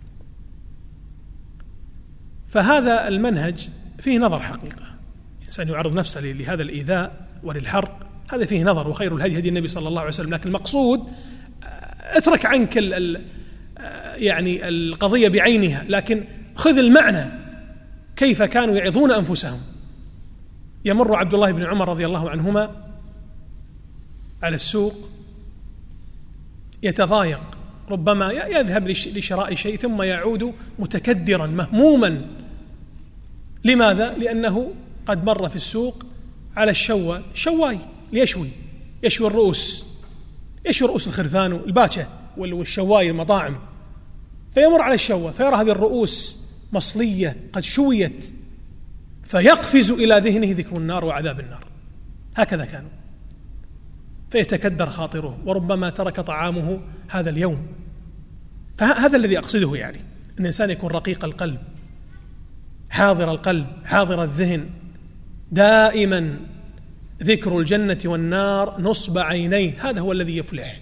فهذا المنهج فيه نظر حقيقة، الإنسان يعرض نفسه لهذا الإيذاء وللحرق، هذا فيه نظر، وخير الهدي هدي النبي صلى الله عليه وسلم. لكن المقصود اترك عنك يعني القضية بعينها، لكن خذ المعنى، كيف كانوا يعظون أنفسهم. يمر عبد الله بن عمر رضي الله عنهما على السوق يتضايق، ربما يذهب لشراء شيء ثم يعود متكدرا مهموما. لماذا؟ لأنه قد مر في السوق على الشواي يشوي الرؤوس، يشوي رؤوس الخرفان والباشة والشواي المطاعم، فيمر على الشواء فيرى هذه الرؤوس مصلية قد شويت، فيقفز إلى ذهنه ذكر النار وعذاب النار. هكذا كانوا، فيتكدر خاطره، وربما ترك طعامه هذا اليوم. فهذا الذي أقصده، يعني أن الإنسان يكون رقيق القلب، حاضر القلب، حاضر الذهن، دائما ذكر الجنة والنار نصب عينيه، هذا هو الذي يفلح.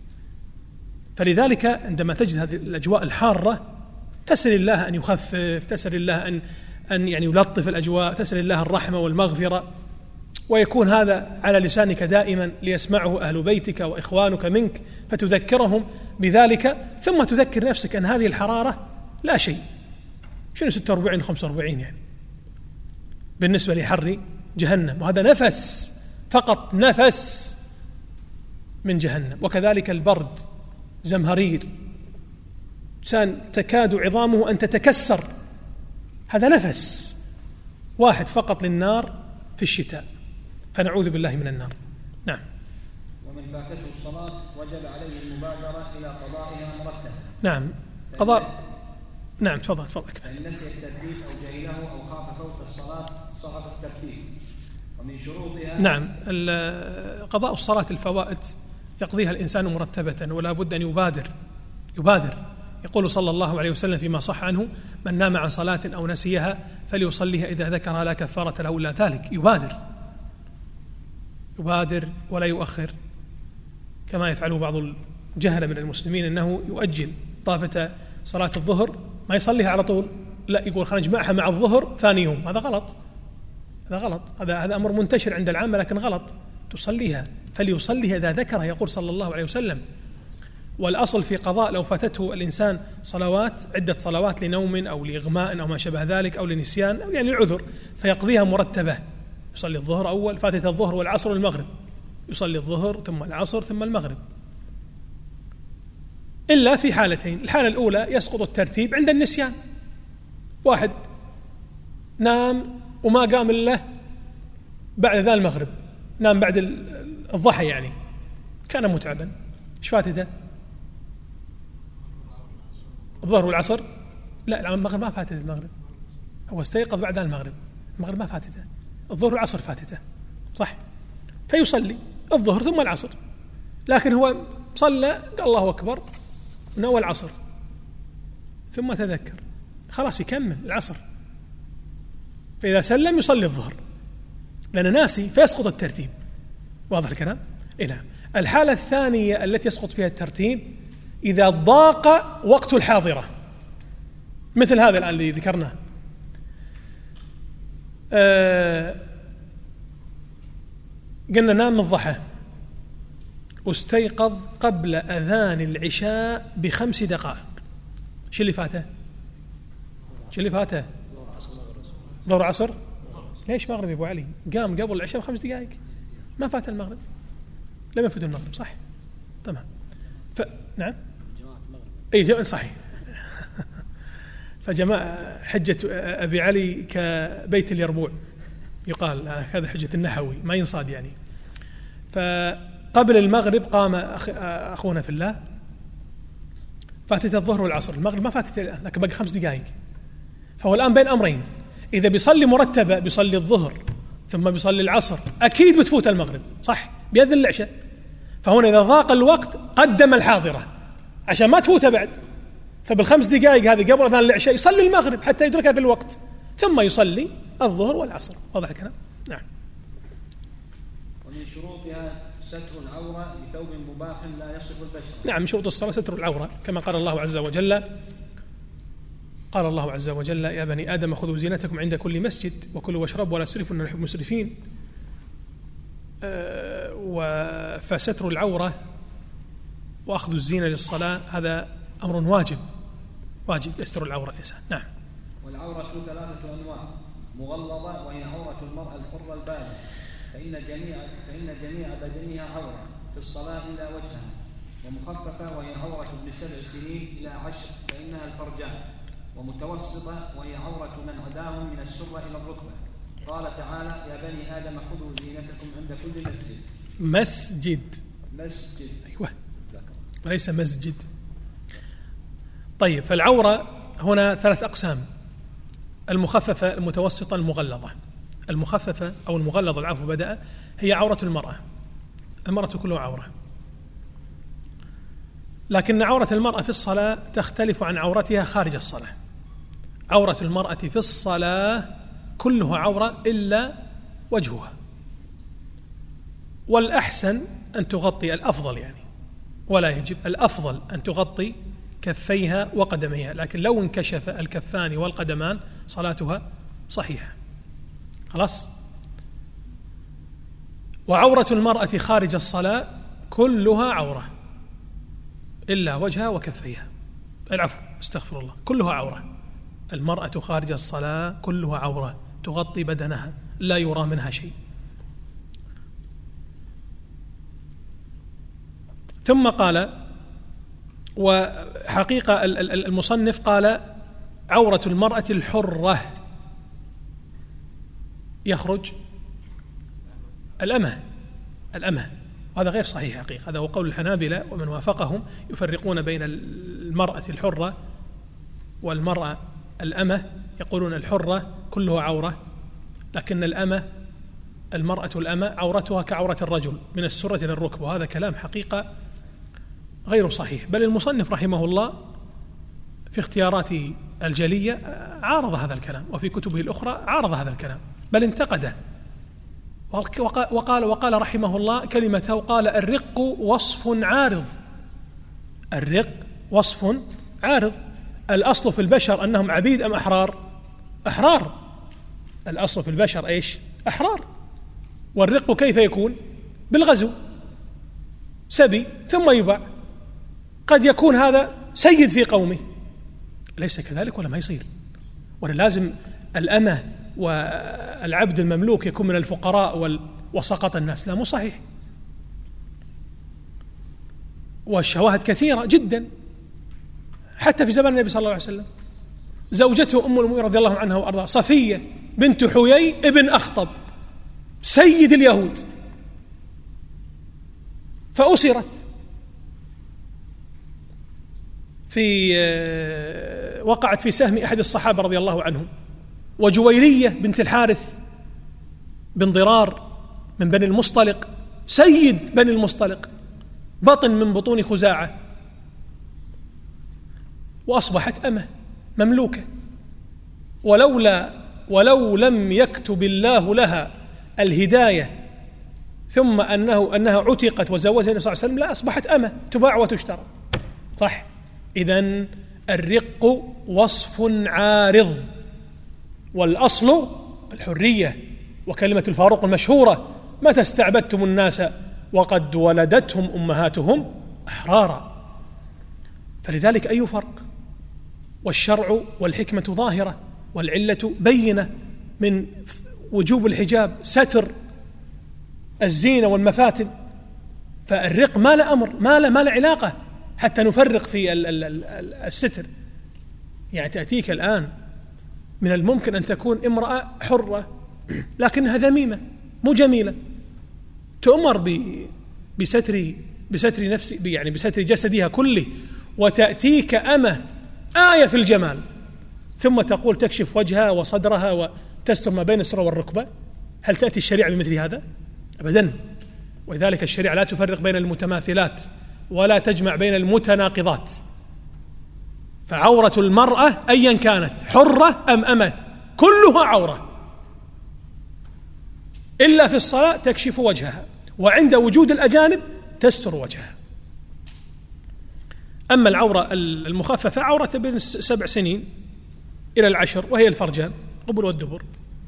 فلذلك عندما تجد هذه الأجواء الحارة تسأل الله أن يخفف، تسأل الله أن يعني يلطف الأجواء، تسأل الله الرحمة والمغفرة، ويكون هذا على لسانك دائما ليسمعه أهل بيتك وإخوانك منك، فتذكرهم بذلك، ثم تذكر نفسك أن هذه الحرارة لا شيء، شنو 46 45 يعني بالنسبة لحر جهنم، وهذا نفس فقط، نفس من جهنم. وكذلك البرد زمهرير، تكاد عظامه أن تتكسر، هذا نفس واحد فقط للنار في الشتاء، فنعوذ بالله من النار. نعم. ومن فاتته الصلاة وجب عليه المبادرة إلى قضائها مرتبا. نعم، قضاء. نعم، تفضل. فإن نسي الترتيب أو جهله أو خاف فوت الصلاة سقط الترتيب. ومن شروطها نعم، قضاء الصلاة الفوائد يقضيها الإنسان مرتبة، ولا بد أن يبادر يقول صلى الله عليه وسلم فيما صح عنه: من نام عن صلاة أو نسيها فليصليها إذا ذكرها لا كفارة له إلا ذلك. يبادر ولا يؤخر، كما يفعله بعض الجهلة من المسلمين، أنه يؤجل طافة صلاة الظهر ما يصليها على طول، لا يقول خلينا نجمعها مع الظهر ثاني يوم. هذا غلط، هذا أمر منتشر عند العامة لكن غلط. تصليها فليصليها إذا ذكرها، يقول صلى الله عليه وسلم. والأصل في قضاء لو فاتته الإنسان صلوات، عدة صلوات لنوم أو لإغماء أو ما شابه ذلك أو لنسيان أو يعني العذر، فيقضيها مرتبة، يصلي الظهر أول، فاتت الظهر والعصر والمغرب، يصلي الظهر ثم العصر ثم المغرب، إلا في حالتين. الحالة الأولى يسقط الترتيب عند النسيان، واحد نام وما قام إلا بعد ذا المغرب، نام بعد الضحى يعني، كان متعبا، إيش فاتته؟ الظهر والعصر؟ لا، المغرب ما فاتته، المغرب هو استيقظ بعد المغرب ما فاتته، الظهر والعصر فاتته، صح؟ فيصلي الظهر ثم العصر، لكن هو صلى قال الله أكبر نوى العصر ثم تذكر، خلاص يكمل العصر، فإذا سلم يصلي الظهر لأنه ناسي فيسقط الترتيب. واضح الكلام؟ نعم. الحالة الثانية التي يسقط فيها الترتيب إذا ضاق وقت الحاضرة، مثل هذا الآن اللي ذكرناه، قلنا نام الضحى واستيقظ قبل أذان العشاء ب5 دقائق، شو اللي فاته؟ ظهر عصر؟ ليش مغرب يا أبو علي؟ قام قبل العشاء ب5 دقائق، ما فات المغرب، لم يفوت المغرب، صح؟ تمام. نعم؟ أي صحيح. فجماعة حجة أبي علي كبيت اليربوع يقال، هذا حجة النحوي ما ينصاد يعني. فقبل المغرب قام أخونا في الله، فاتت الظهر والعصر، المغرب ما فاتت الآن لكن بقى 5 دقائق، فهو الآن بين أمرين، إذا بيصلي مرتبة بيصلي الظهر ثم بيصلي العصر أكيد بتفوت المغرب، صح؟ بيأذن العشاء، فهنا إذا ضاق الوقت قدم الحاضرة عشان ما تفوتها بعد، فبال5 دقائق هذه قبل أذان العشاء يصلي المغرب حتى يدركها في الوقت، ثم يصلي الظهر والعصر. واضح الكلام؟ نعم. ومن شروطها ستر العورة بثوب مباح لا يصف البشرة. نعم، من شروط الصلاة ستر العورة، كما قال الله عز وجل: قال الله عز وجل: يا بني آدم خذوا زينتكم عند كل مسجد وكلوا واشربوا ولا تسرفوا إنه يحب المسرفين. فستر العورة وأخذ الزينة للصلاة هذا أمر واجب يستر العورة الإنسان. نعم. والعورة 3 أنواع: مغلظة وهي عورة المرأة الحرة البالغة، فإن جميع بدنها عورة في الصلاة إلا وجهها، ومخففة وهي عورة ابن 7 سنين إلى 10 فإنها الفرجان، ومتوسطة وهي عورة من عداهم من السرة إلى الركبة. قال تعالى: يا بني آدم خذوا زينتكم عند كل مسجد. أيوة، وليس مسجد. طيب، فالعورة هنا 3 أقسام: المخففة، المتوسطة، المغلظة. المخففة أو المغلظة، العفو بدأ، هي عورة المرأة كلها عورة، لكن عورة المرأة في الصلاة تختلف عن عورتها خارج الصلاة. عورة المرأة في الصلاة كلها عورة إلا وجهها، والأحسن أن تغطي، الأفضل يعني ولا يجب، الأفضل أن تغطي كفيها وقدميها، لكن لو انكشف الكفان والقدمان صلاتها صحيحة. خلاص. وعورة المرأة خارج الصلاة كلها عورة إلا وجهها وكفيها، العفو استغفر الله، كلها عورة. المرأة خارج الصلاة كلها عورة، تغطي بدنها لا يرى منها شيء. ثم قال، وحقيقة المصنف قال: عورة المرأة الحرة يخرج الأمة، وهذا غير صحيح حقيقة، هذا هو قول الحنابلة ومن وافقهم، يفرقون بين المرأة الحرة والمرأة الأمة، يقولون الحرة كلها عورة، لكن المرأة الأمة عورتها كعورة الرجل من السرة إلى الركبة، وهذا كلام حقيقة غير صحيح. بل المصنف رحمه الله في اختياراته الجلية عارض هذا الكلام، وفي كتبه الأخرى عارض هذا الكلام بل انتقده، وقال رحمه الله كلمته، قال: الرق وصف عارض. الرق وصف عارض. الأصل في البشر أنهم عبيد أم أحرار؟ أحرار. الأصل في البشر إيش؟ أحرار. والرق كيف يكون؟ بالغزو، سبي ثم يباع. قد يكون هذا سيد في قومه، ليس كذلك ولا ما يصير، ولا لازم الأمة والعبد المملوك يكون من الفقراء وسقط الناس، لا، مو صحيح. والشواهد كثيرة جدا حتى في زمن النبي صلى الله عليه وسلم. زوجته أم المؤمنين رضي الله عنها وأرضاها صفية بنت حيي ابن أخطب سيد اليهود، فأسرت وقعت في سهم أحد الصحابة رضي الله عنهم. وجويرية بنت الحارث بن ضرار من بني المصطلق، سيد بني المصطلق، بطن من بطون خزاعة، وأصبحت أمة مملوكة. ولو لم يكتب الله لها الهداية ثم أنها عتقت وزوجها النبي صلى الله عليه وسلم، لا أصبحت أمة تباع وتشترى. صح؟ إذن الرق وصف عارض، والأصل الحرية. وكلمة الفاروق المشهورة: متى استعبدتم الناس وقد ولدتهم أمهاتهم أحرارا. فلذلك أي فرق؟ والشرع والحكمة ظاهرة، والعلة بينة من وجوب الحجاب، ستر الزينة والمفاتن. فالرق ما له أمر، ما له علاقة حتى نفرق في الستر. يعني تأتيك الآن من الممكن أن تكون امرأة حرة لكنها ذميمة مو جميلة، تؤمر بستر نفسي، يعني بستر جسدها كله، وتأتيك أمة آية في الجمال ثم تقول تكشف وجهها وصدرها وتستر ما بين السرة والركبة. هل تأتي الشريعة بمثل هذا؟ أبدا. ولذلك الشريعة لا تفرق بين المتماثلات ولا تجمع بين المتناقضات. فعورة المرأة أيا كانت، حرة أم أمة، كلها عورة إلا في الصلاة تكشف وجهها، وعند وجود الأجانب تستر وجهها. أما العورة المخففة عورة بين 7 سنين إلى 10، وهي الفرجان قبل والدبر.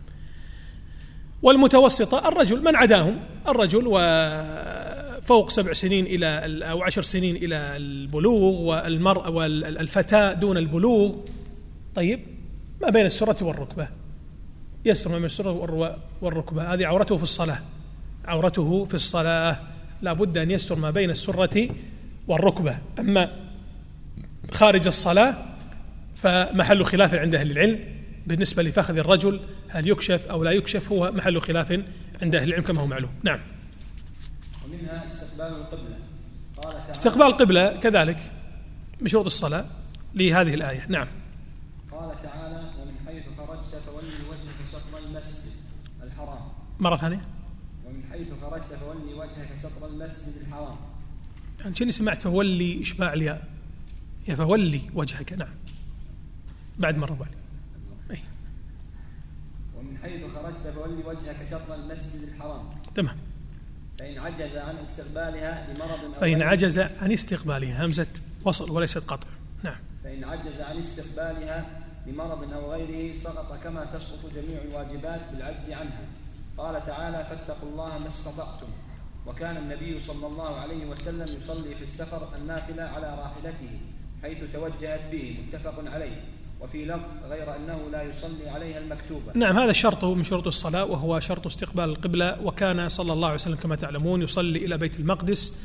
والمتوسطة الرجل من عداهم، الرجل وفوق 7 سنين أو 10 سنين إلى البلوغ، والمرأة والفتاة دون البلوغ. طيب، ما بين السرة والركبة يسر، ما بين السرة والركبة، هذه عورته في الصلاة. عورته في الصلاة لا بد أن يسر ما بين السرة والركبة. أما خارج الصلاة فمحل خلاف عند أهل العلم. بالنسبة لفخذ الرجل هل يكشف أو لا يكشف، هو محل خلاف عند أهل العلم كما هو معلوم. نعم. ومنها استقبال القبلة. استقبال القبلة كذلك بشروط الصلاة لهذه الآية. نعم. قال تعالى: ومن حيث خرجت فولي وجهك شطر المسجد الحرام. مرة ثانية. ومن حيث خرجت فولي وجهك شطر المسجد الحرام. يعني شنو سمعت فولي إشباع الياء، يا فولي وجهك. نعم، بعد مرة بعد. ومن حيث خرجت فولي وجهك شطر المسجد الحرام. تمام. فإن عجز عن استقبالها لمرض، فإن عجز عن استقبالها، همزة وصل وليست قطع. نعم. فإن عجز عن استقبالها لمرض أو غيره سقط كما تسقط جميع الواجبات بالعجز عنها. قال تعالى: فاتقوا الله ما استطعتم. وكان النبي صلى الله عليه وسلم يصلي في السفر النافلة على راحلته حيث توجهت به، متفق عليه. وفي لفظ غير أنه لا يصلي عليها المكتوبة. نعم، هذا شرط من شروط الصلاة، وهو شرط استقبال القبلة. وكان صلى الله عليه وسلم كما تعلمون يصلي إلى بيت المقدس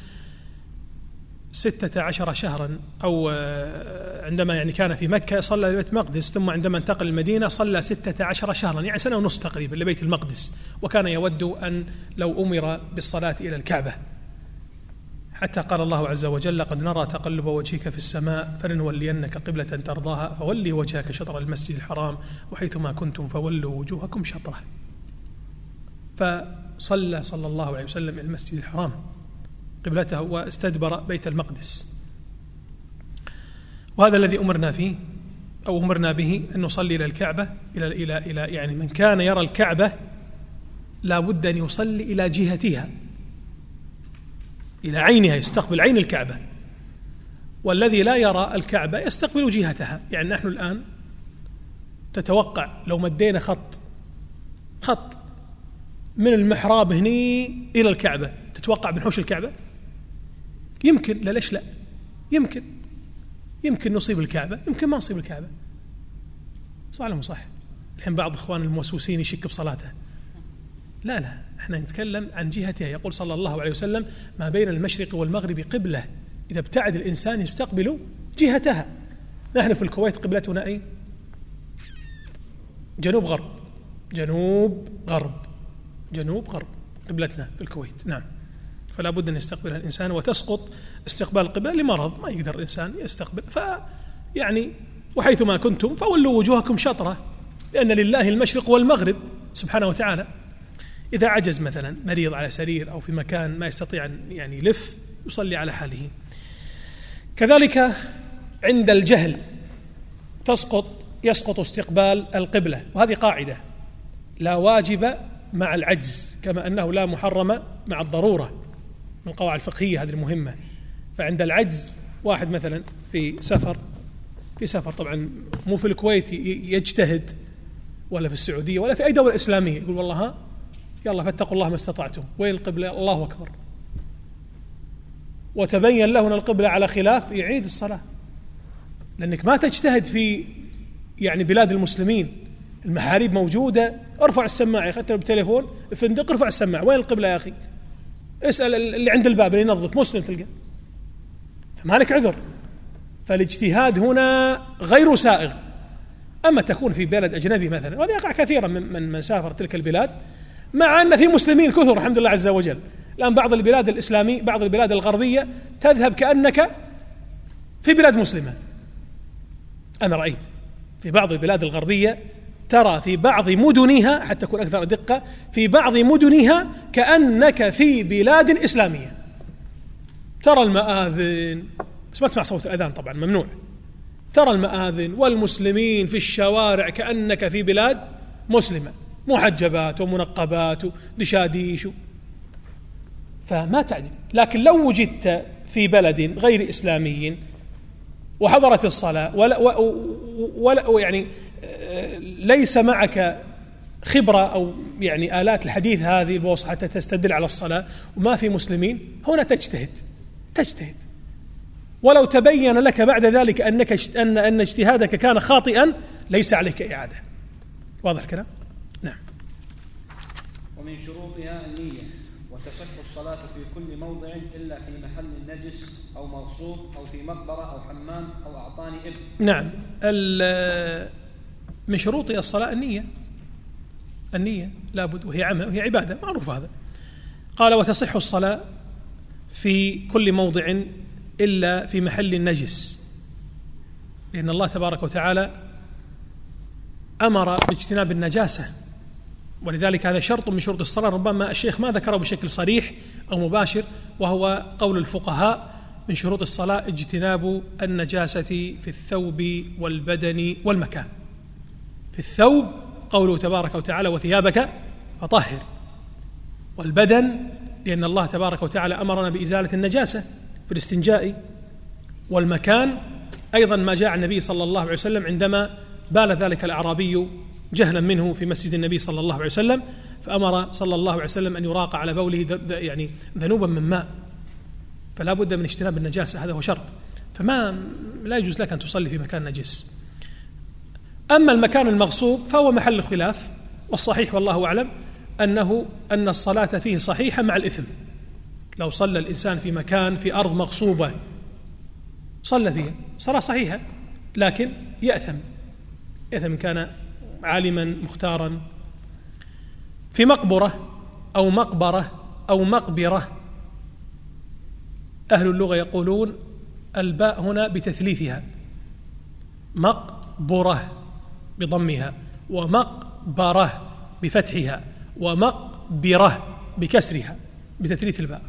16 شهرا، أو عندما يعني كان في مكة صلى إلى بيت المقدس، ثم عندما انتقل المدينة صلى 16 شهرا، يعني 1.5 سنة تقريبا لبيت المقدس. وكان يود أن لو أمر بالصلاة إلى الكعبة، حتى قال الله عز وجل: لقد نرى تقلب وجهك في السماء فلنولينك قبلة ترضاها فولي وجهك شطر المسجد الحرام وحيثما كنتم فولوا وجوهكم شطره. فصلى صلى الله عليه وسلم إلى المسجد الحرام قبلته واستدبر بيت المقدس، وهذا الذي أمرنا فيه أو أمرنا به أن نصلي إلى الكعبة إلى يعني من كان يرى الكعبة لا بد أن يصلي إلى جهتها، إلى عينها، يستقبل عين الكعبة. والذي لا يرى الكعبة يستقبل جهتها. يعني نحن الآن تتوقع لو مدينا خط من المحراب هني إلى الكعبة، تتوقع بنحوش الكعبة؟ يمكن. لا، ليش لا؟ يمكن نصيب الكعبة، يمكن ما نصيب الكعبة. صح ولا مو صح؟ الحين بعض إخوان الموسوسين يشك بصلاته. لا، احنا نتكلم عن جهتها. يقول صلى الله عليه وسلم: ما بين المشرق والمغرب قبلة، إذا ابتعد الإنسان يستقبل جهتها. نحن في الكويت قبلتنا أي؟ جنوب غرب قبلتنا في الكويت. نعم. فلا بد أن يستقبلها الإنسان، وتسقط استقبال القبلة لمرض ما يقدر الإنسان يستقبل. يعني وحيثما كنتم فولوا وجوهكم شطرة، لأن لله المشرق والمغرب سبحانه وتعالى. إذا عجز مثلا مريض على سرير أو في مكان ما يستطيع أن يعني يلف، يصلي على حاله. كذلك عند الجهل يسقط استقبال القبلة، وهذه قاعدة: لا واجب مع العجز، كما أنه لا محرم مع الضرورة، من القواعد الفقهية هذه المهمة. فعند العجز واحد مثلا في سفر طبعا مو في الكويت يجتهد، ولا في السعودية، ولا في أي دولة إسلامية، يقول والله يلا فاتقوا الله ما استطعتم، وين القبلة؟ الله أكبر، وتبين له أن القبلة على خلاف، يعيد الصلاة. لأنك ما تجتهد في يعني بلاد المسلمين، المحاريب موجودة، ارفع السماعة يا أخي، حتى بالتليفون الفندق ارفع السماعة، وين القبلة يا أخي؟ اسأل اللي عند الباب اللي ينظف مسلم تلقى، فما لك عذر. فالاجتهاد هنا غير سائغ. أما تكون في بلد أجنبي مثلا، وهذا يقع كثيرا من سافر تلك البلاد، مع أن في مسلمين كثر الحمد لله عز وجل. الآن بعض البلاد الإسلامية، بعض البلاد الغربية، تذهب كأنك في بلاد مسلمة. أنا رأيت في بعض البلاد الغربية، ترى في بعض مدنها، حتى تكون أكثر دقة، في بعض مدنها كأنك في بلاد إسلامية. ترى المآذن، بس ما تسمع صوت الأذان طبعا، ممنوع. ترى المآذن والمسلمين في الشوارع كأنك في بلاد مسلمة، محجبات ومنقبات ودشاديش، فما تعدل. لكن لو وجدت في بلد غير إسلامي وحضرت الصلاة ولا يعني ليس معك خبرة أو يعني آلات الحديث هذه البوص حتى تستدل على الصلاة، وما في مسلمين، هنا تجتهد. ولو تبين لك بعد ذلك أن اجتهادك كان خاطئا، ليس عليك إعادة. واضح الكلام؟ نعم. ومن شروطها النية، وتصح الصلاة في كل موضع إلا في محل نجس أو مغصوب أو في مقبرة أو حمام أو أعطاني ابن. نعم. من شروط الصلاة النية لابد، وهي عمل وهي عبادة، معروف هذا. قال: وتصح الصلاة في كل موضع إلا في محل نجس، لأن الله تبارك وتعالى أمر باجتناب النجاسة، ولذلك هذا شرط من شروط الصلاة. ربما الشيخ ما ذكره بشكل صريح أو مباشر، وهو قول الفقهاء: من شروط الصلاة اجتناب النجاسة في الثوب والبدن والمكان. في الثوب قوله تبارك وتعالى: وثيابك فطهر، والبدن لأن الله تبارك وتعالى أمرنا بإزالة النجاسة في الاستنجاء، والمكان أيضا ما جاء عن النبي صلى الله عليه وسلم عندما بال ذلك الأعرابي جهلا منه في مسجد النبي صلى الله عليه وسلم، فأمر صلى الله عليه وسلم أن يراق على بوله يعني ذنوبا من ماء، فلا بد من اجتناب النجاسة، هذا هو شرط. لا يجوز لك أن تصلي في مكان نجس. أما المكان المغصوب فهو محل خلاف، والصحيح والله أعلم أن الصلاة فيه صحيحة مع الإثم. لو صلى الإنسان في مكان في أرض مغصوبة صلى فيها صلاة صحيحة، لكن يأثم كان عالما مختارا. في مقبرة أو مقبرة أو مقبرة، أهل اللغة يقولون الباء هنا بتثليثها، مقبرة بضمها، ومقبرة بفتحها، ومقبرة بكسرها بتثليث الباء.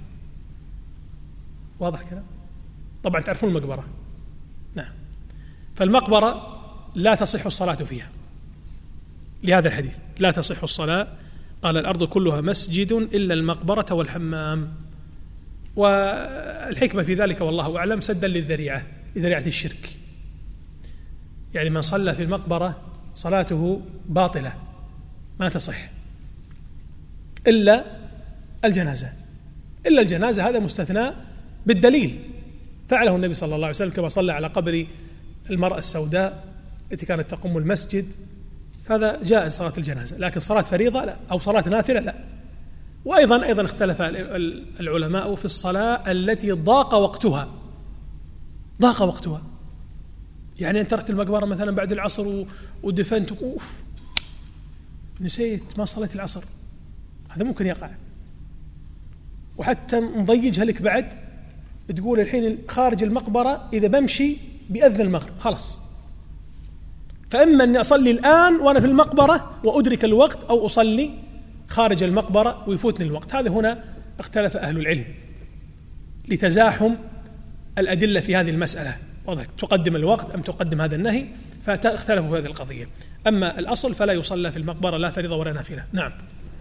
واضح كلام؟ طبعا تعرفون المقبرة. نعم. فالمقبرة لا تصح الصلاة فيها، لهذا الحديث لا تصح الصلاة. قال الأرض كلها مسجد إلا المقبرة والحمام. والحكمة في ذلك والله أعلم سدا للذريعة، لذريعة الشرك. يعني من صلى في المقبرة صلاته باطلة ما تصح إلا الجنازة، إلا الجنازة هذا مستثنى بالدليل، فعله النبي صلى الله عليه وسلم كما صلى على قبر المرأة السوداء التي كانت تقوم المسجد، فهذا جائز صلاة الجنازة. لكن صلاة فريضة لا، أو صلاة نافلة لا. وأيضا اختلف العلماء في الصلاة التي ضاق وقتها. يعني أنت رحت المقبرة مثلا بعد العصر ودفنت، نسيت ما صليت العصر، هذا ممكن يقع. وحتى مضيجها لك بعد، تقول الحين خارج المقبرة إذا بمشي بأذن المغرب خلاص، فإما أني أصلي الآن وأنا في المقبرة وأدرك الوقت، أو أصلي خارج المقبرة ويفوتني الوقت. هذا هنا اختلف أهل العلم لتزاحم الأدلة في هذه المسألة، واضح تقدم الوقت أم تقدم هذا النهي، فاختلفوا في هذه القضية. أما الأصل فلا يصلى في المقبرة لا فريضة ولا نافلة. نعم.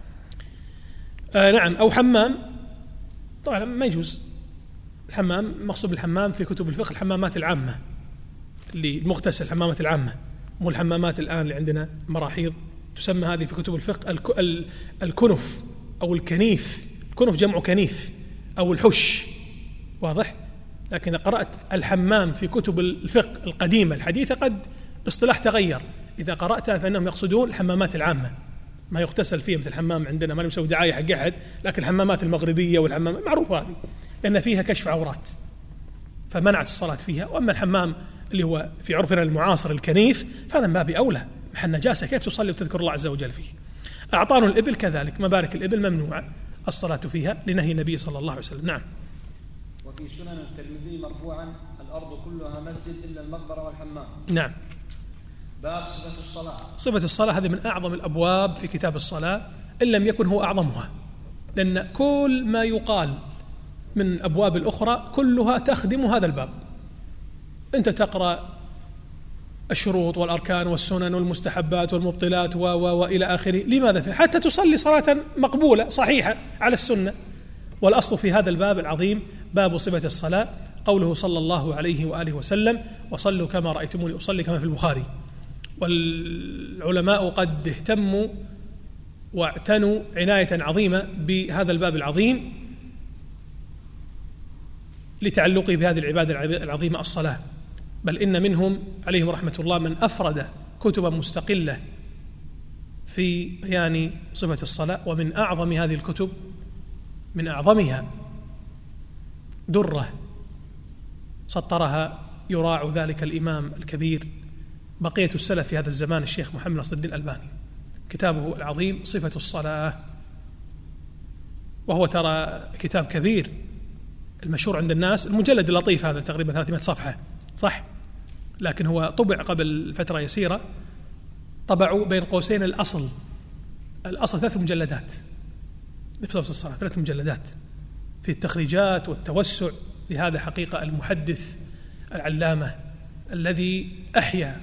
نعم. أو حمام، طبعا ما يجوز الحمام. مقصود بالحمام في كتب الفقه الحمامات العامة اللي المغتسل، الحمامات العامة، مو الحمامات الآن اللي عندنا مراحيض، تسمى هذه في كتب الفقه الكنف أو الكنيف. الكنف جمع كنيف أو الحش، واضح. لكن إذا قرأت الحمام في كتب الفقه القديمة الحديثة قد اصطلاح تغير، إذا قرأتها فإنهم يقصدون الحمامات العامة، ما يغتسل فيها مثل الحمام عندنا، ما نسوي دعاية حق أحد، لكن الحمامات المغربية والحمام معروفة هذه، لأن فيها كشف عورات فمنعت الصلاة فيها. وأما الحمام اللي هو في عرفنا المعاصر الكنيف فهذا من باب أولى، محل نجاسة، كيف تصلي وتذكر الله عز وجل فيه. أعطان الإبل كذلك، مبارك الإبل ممنوع الصلاة فيها لنهي النبي صلى الله عليه وسلم. نعم. وفي سنن الترمذي مرفوعا الأرض كلها مسجد إلا المقبرة والحمام. نعم. باب صفة الصلاة. صفة الصلاة هذه من أعظم الأبواب في كتاب الصلاة، إن لم يكن هو أعظمها، لأن كل ما يقال من أبواب الأخرى كلها تخدم هذا الباب. أنت تقرأ الشروط والأركان والسنن والمستحبات والمبطلات وإلى آخره، لماذا؟ حتى تصلي صلاة مقبولة صحيحة على السنة. والأصل في هذا الباب العظيم باب صفة الصلاة قوله صلى الله عليه وآله وسلم: وصلوا كما رأيتموني أصلي، كما في البخاري. والعلماء قد اهتموا واعتنوا عناية عظيمة بهذا الباب العظيم لتعلقه بهذه العبادة العظيمة الصلاة، بل إن منهم عليهم رحمة الله من أفرد كتبا مستقلة في بيان صفة الصلاة. ومن أعظم هذه الكتب، من أعظمها درة سطرها يراع ذلك الإمام الكبير بقية السلف في هذا الزمان الشيخ محمد ناصر الدين الألباني، كتابه العظيم صفة الصلاة، وهو ترى كتاب كبير المشهور عند الناس، المجلد اللطيف هذا تقريبا 300 صفحة صح، لكن هو طبع قبل فترة يسيرة، طبعوا بين قوسين الأصل 3 مجلدات لصفة الصلاة، 3 مجلدات في التخريجات والتوسع لهذا حقيقة المحدث العلامة الذي أحيا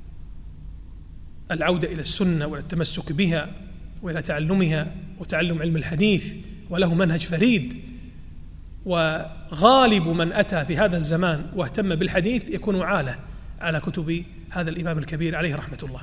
العودة إلى السنة وإلى التمسك بها وإلى تعلمها وتعلم علم الحديث، وله منهج فريد. وغالب من أتى في هذا الزمان واهتم بالحديث يكون عالة على كتب هذا الإمام الكبير عليه رحمة الله.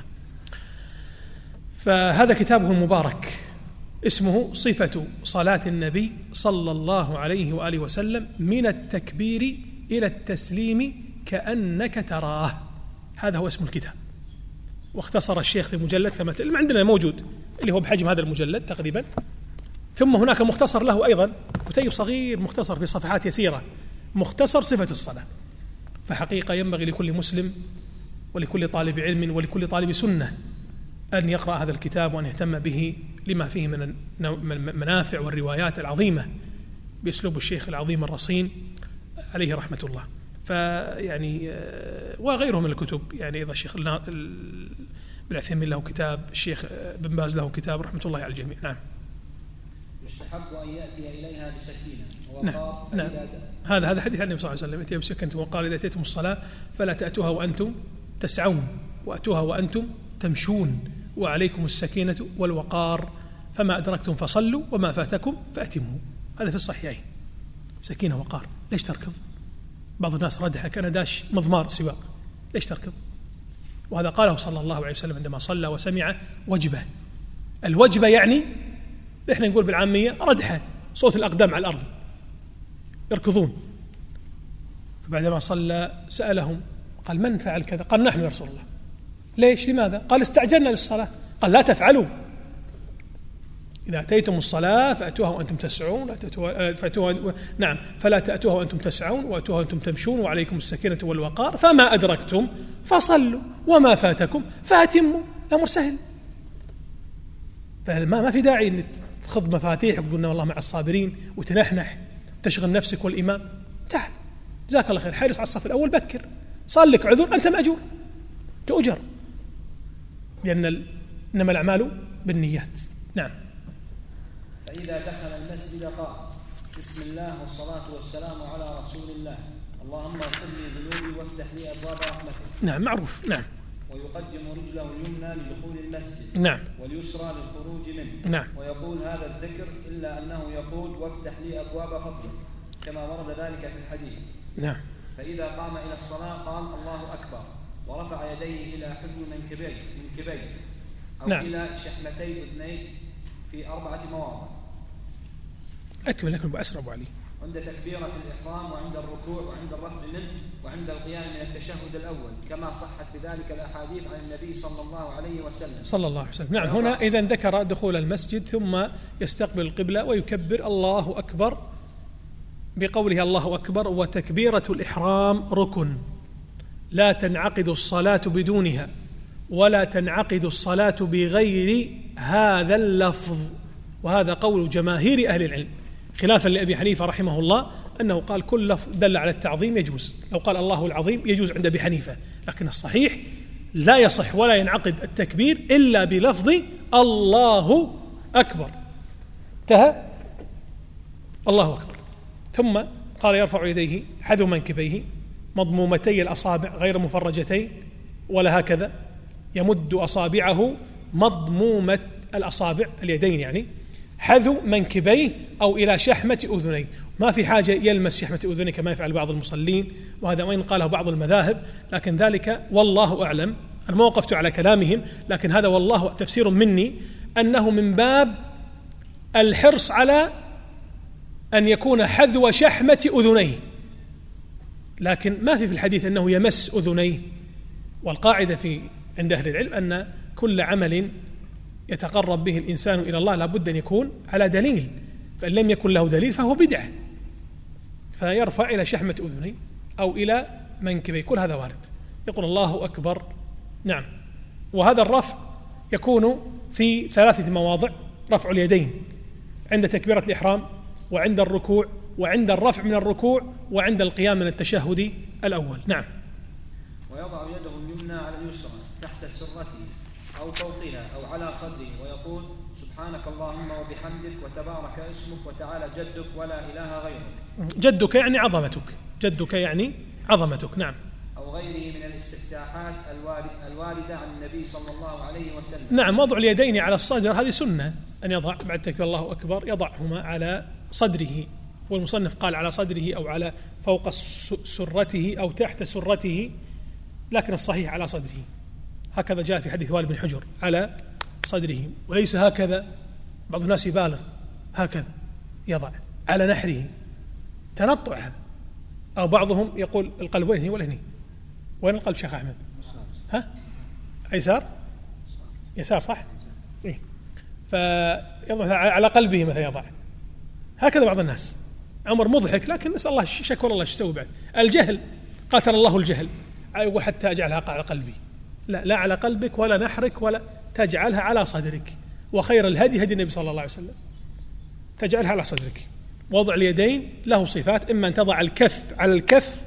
فهذا كتابه المبارك اسمه صفة صلاة النبي صلى الله عليه وآله وسلم من التكبير إلى التسليم كأنك تراه، هذا هو اسم الكتاب. واختصر الشيخ في مجلد كما عندنا موجود اللي هو بحجم هذا المجلد تقريبا، ثم هناك مختصر له أيضا كتيب صغير مختصر في صفحات يسيرة، مختصر صفة الصلاة. فحقيقة ينبغي لكل مسلم ولكل طالب علم ولكل طالب سنة أن يقرأ هذا الكتاب وأن يهتم به لما فيه من المنافع والروايات العظيمة بأسلوب الشيخ العظيم الرصين عليه رحمة الله. فيعني وغيره من الكتب، يعني إذا الشيخ بن عثيمين له كتاب، الشيخ بن باز له كتاب، رحمة الله على الجميع. نعم. يستحب أن يأتي إليها بسكينة. نعم. هذا حديث عن النبي صلى الله عليه وسلم: يأتي بسكينة وقال: إذا أتيتم الصلاة فلا تأتوها وأنتم تسعون وأتوها وأنتم تمشون وعليكم السكينة والوقار فما أدركتم فصلوا وما فاتكم فأتموا. هذا في الصحيحين، سكينة وقار. ليش تركض؟ بعض الناس ردها كان داش مضمار سواق، ليش تركض؟ وهذا قاله صلى الله عليه وسلم عندما صلى وسمع وجبة. الوجبة يعني إحنا نقول بالعامية ردحة، صوت الأقدام على الأرض، يركضون. فبعدما صلى سألهم قال من فعل كذا؟ قال نحن يا رسول الله. ليش؟ لماذا؟ قال استعجلنا للصلاة. قال لا تفعلوا، إذا أتيتم الصلاة فأتوها وأنتم تسعون، نعم، فلا تأتوها وأنتم تسعون وأتوها وأنتم تمشون وعليكم السكينة والوقار فما أدركتم فصلوا وما فاتكم فأتموا. الأمر سهل، فما في داعي أن تخذ مفاتيح وقلنا والله مع الصابرين وتنحنح تشغل نفسك والإمام. تعال جزاك الله خير، حرص على الصف الأول، بكر، صار لك عذر أنت مأجور تؤجر، لأن إنما الأعمال بالنيات. نعم. فإذا دخل المسجد قال بسم الله والصلاة والسلام على رسول الله، اللهم اغفر لي ذنوبي وافتح لي أبواب رحمتك. نعم معروف. نعم. ويقدم رجله اليمنى لدخول المسجد، نعم، واليسرى للخروج منه، نعم، ويقول هذا الذكر إلا أنه يقول وافتح لي أبواب فضلك كما ورد ذلك في الحديث. نعم. فإذا قام إلى الصلاة قال الله أكبر ورفع يديه إلى حجم منكبيه أو نعم. إلى شحمتي أذنيه في 4 مواضع. أكمل بأسرع أبو علي. عند تكبيرة الإحرام وعند الركوع وعند الرفع منه وعند القيام من التشهد الأول، كما صحت بذلك الأحاديث عن النبي صلى الله عليه وسلم. صلى الله عليه وسلم. نعم. هنا إذا ذكر دخول المسجد ثم يستقبل القبلة ويكبر الله أكبر بقوله الله أكبر. وتكبيرة الإحرام ركن لا تنعقد الصلاة بدونها، ولا تنعقد الصلاة بغير هذا اللفظ، وهذا قول جماهير أهل العلم، خلافا لأبي حنيفة رحمه الله أنه قال كل لفظ دل على التعظيم يجوز. لو قال الله العظيم يجوز عند أبي حنيفة، لكن الصحيح لا يصح ولا ينعقد التكبير إلا بلفظ الله أكبر. انتهى. الله أكبر. ثم قال يرفع يديه حذو منكبيه مضمومتي الأصابع غير مفرجتين، ولا هكذا، يمد أصابعه مضمومة الأصابع اليدين يعني حذو منكبيه أو إلى شحمة أذنيه. ما في حاجة يلمس شحمة أذنيه كما يفعل بعض المصلين، وهذا وين قاله بعض المذاهب، لكن ذلك والله أعلم، أنا ما وقفت على كلامهم، لكن هذا والله تفسير مني أنه من باب الحرص على أن يكون حذو شحمة أذنيه، لكن ما في الحديث أنه يمس أذنيه. والقاعدة عند أهل العلم أن كل عمل يتقرب به الإنسان إلى الله لابد أن يكون على دليل، فإن لم يكن له دليل فهو بدعة، فيرفع إلى شحمة أذنيه أو إلى منكبيه، كل هذا وارد. يقول الله أكبر. نعم. وهذا الرفع يكون في 3 مواضع: رفع اليدين عند تكبيرة الإحرام، وعند الركوع، وعند الرفع من الركوع، وعند القيام من التشهد الأول. نعم. ويضع يده اليمنى على اليسرى تحت سرته أو فوقها أو على صدره ويقول سبحانك اللهم وبحمدك وتبارك اسمك وتعالى جدك ولا إله غيرك. جدك يعني عظمتك، جدك يعني عظمتك. نعم. أو غيره من الاستفتاحات الواردة عن النبي صلى الله عليه وسلم. نعم. وضع اليدين على الصدر هذه سنة، أن يضع بعد تكبير الله أكبر يضعهما على صدره، والمصنف قال على صدره أو على فوق سرته أو تحت سرته، لكن الصحيح على صدره. هكذا جاء في حديث وائل بن حجر على صدره، وليس هكذا، بعض الناس يبالغ هكذا يضع على نحره، تنطع هذا. أو بعضهم يقول القلب وين هي ولا هني؟ وين القلب شيخ أحمد؟ ها؟ يسار؟ يسار صح؟ إيه. فيضع على قلبه مثلا يضع هكذا بعض الناس. أمر مضحك، لكن نسأل الله شكر الله يستوي بعد الجهل، قاتل الله الجهل. وحتى أجعلها على قلبي، لا على قلبك ولا نحرك، ولا تجعلها على صدرك. وخير الهدي هدي النبي صلى الله عليه وسلم، تجعلها على صدرك. وضع اليدين له صفات: إما أن تضع الكف على الكف،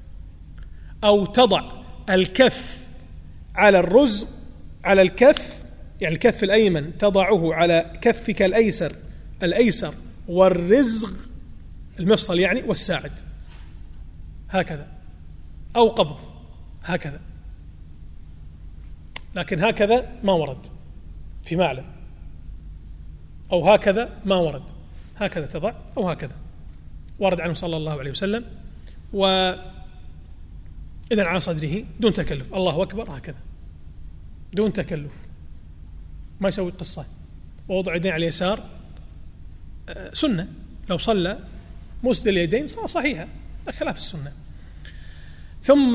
أو تضع الكف على الرزق على الكف، يعني الكف الأيمن تضعه على كفك الأيسر والرزق المفصل يعني والساعد هكذا، أو قبض هكذا. لكن هكذا ما ورد في معلم، أو هكذا ما ورد، هكذا تضع أو هكذا ورد عنه صلى الله عليه وسلم. وإذن على صدره دون تكلف، الله أكبر هكذا دون تكلف، ما يسوي قصة. ووضع يدين على اليسار سنة، لو صلى مسد اليدين صار صحيحة، خلاف السنة. ثم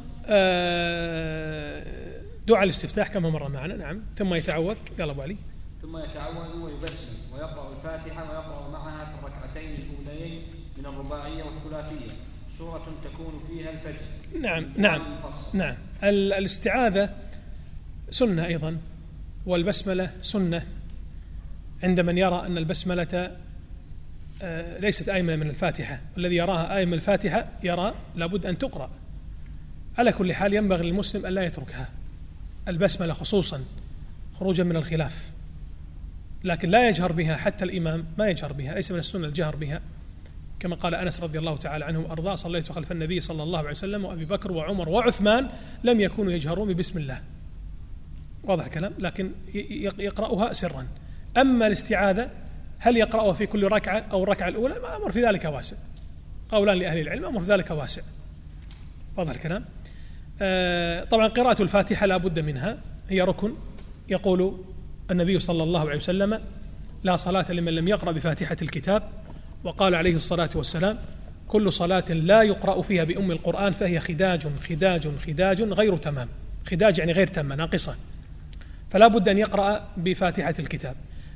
دعاء الاستفتاح كما مر معنا. نعم. ثم يتعوذ، قال أبو علي. ثم يتعوذ ويبسم ويقرأ الفاتحة ويقرأ معها في الركعتين الأوليين من الرباعية والثلاثية سورة تكون فيها الفجر. نعم. الاستعاذة سنة أيضا، والبسملة سنة عند من يرى أن البسملة ليست آية من الفاتحة، والذي يراها آية من الفاتحة يرى لابد أن تقرأ. على كل حال ينبغي للمسلم أن لا يتركها، البسملة خصوصا خروجا من الخلاف، لكن لا يجهر بها، حتى الإمام ما يجهر بها، ليس من السنة الجهر بها، كما قال أنس رضي الله تعالى عنه وأرضاه: صليت خلف النبي صلى الله عليه وسلم وأبي بكر وعمر وعثمان لم يكونوا يجهرون ببسم الله. واضح الكلام، لكن يقرأها سرا. أما الاستعاذة هل يقرأها في كل ركعة أو الركعة الأولى؟ ما أمر في ذلك واسع، قولان لأهل العلم، أمر في ذلك واسع. واضح الكلام. طبعا قراءة الفاتحة لا بد منها، هي ركن. يقول النبي صلى الله عليه وسلم: لا صلاة لمن لم يقرأ بفاتحة الكتاب. وقال عليه الصلاة والسلام: كل صلاة لا يقرأ فيها بأم القرآن فهي خداج غير تمام. خداج يعني غير تامة، ناقصة، فلا بد أن يقرأ بفاتحة الكتاب.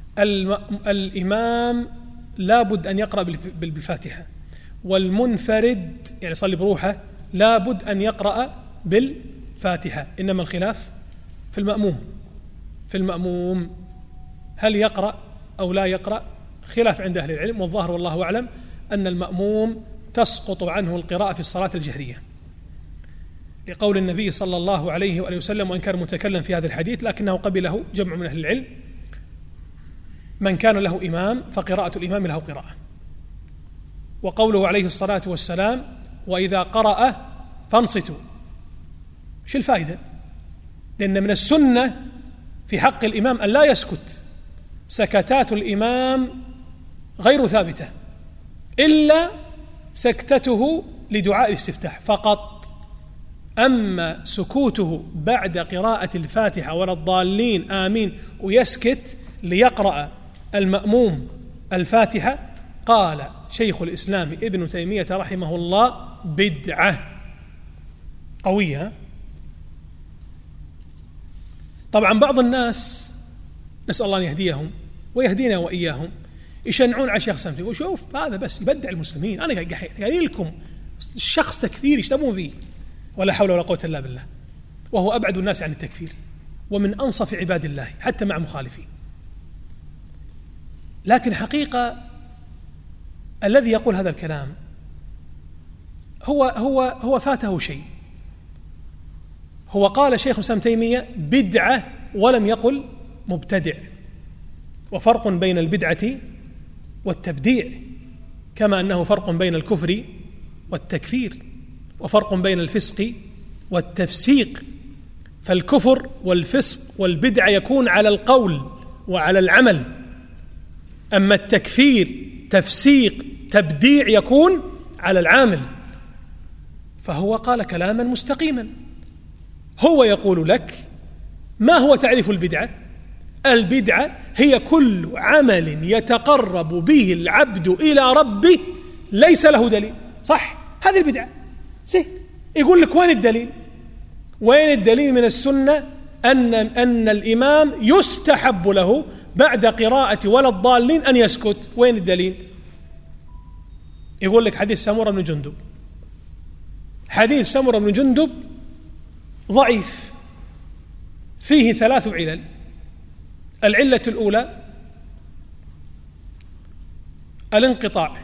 الإمام لا بد أن يقرأ بالفاتحة، والمنفرد يعني صلي بروحه لا بد أن يقرأ بالفاتحة. إنما الخلاف في المأموم هل يقرأ أو لا يقرأ، خلاف عند أهل العلم، والظاهر والله أعلم أن المأموم تسقط عنه القراءة في الصلاة الجهرية، لقول النبي صلى الله عليه وآله وسلم، وإن كان متكلم في هذا الحديث لكنه قبله جمع من أهل العلم: من كان له إمام فقراءة الإمام له قراءة. وقوله عليه الصلاة والسلام: وإذا قرأ فانصتوا. شو الفائدة؟ لأن من السنة في حق الإمام أن لا يسكت، سكتات الإمام غير ثابتة إلا سكتته لدعاء الاستفتاح فقط. أما سكوته بعد قراءة الفاتحة ولا الضالين آمين ويسكت ليقرأ المأموم الفاتحة، قال شيخ الإسلام ابن تيمية رحمه الله: بدعة قوية. طبعا بعض الناس نسأل الله أن يهديهم ويهدينا وإياهم يشنعون على شيخ سمسي، وشوف هذا بس يبدع المسلمين، أنا قايل لكم الشخص تكفير يشتمون فيه، ولا حول ولا قوة إلا بالله، وهو أبعد الناس عن التكفير ومن أنصف عباد الله حتى مع مخالفين. لكن حقيقة الذي يقول هذا الكلام هو فاته شيء. هو قال شيخ الإسلام تيمية بدعة ولم يقل مبتدع، وفرق بين البدعة والتبديع، كما أنه فرق بين الكفر والتكفير، وفرق بين الفسق والتفسيق. فالكفر والفسق والبدعة يكون على القول وعلى العمل، أما التكفير تفسيق تبديع يكون على العامل. فهو قال كلاما مستقيما. هو يقول لك ما هو تعريف البدعة؟ البدعة هي كل عمل يتقرب به العبد إلى ربه ليس له دليل. صح، هذه البدعة. يقول لك وين الدليل؟ وين الدليل من السنة أن الإمام يستحب له بعد قراءة ولا الضالين أن يسكت؟ وين الدليل؟ يقول لك حديث سمرة بن جندب. حديث سمرة بن جندب ضعيف، فيه 3 علل. العلة الأولى الانقطاع،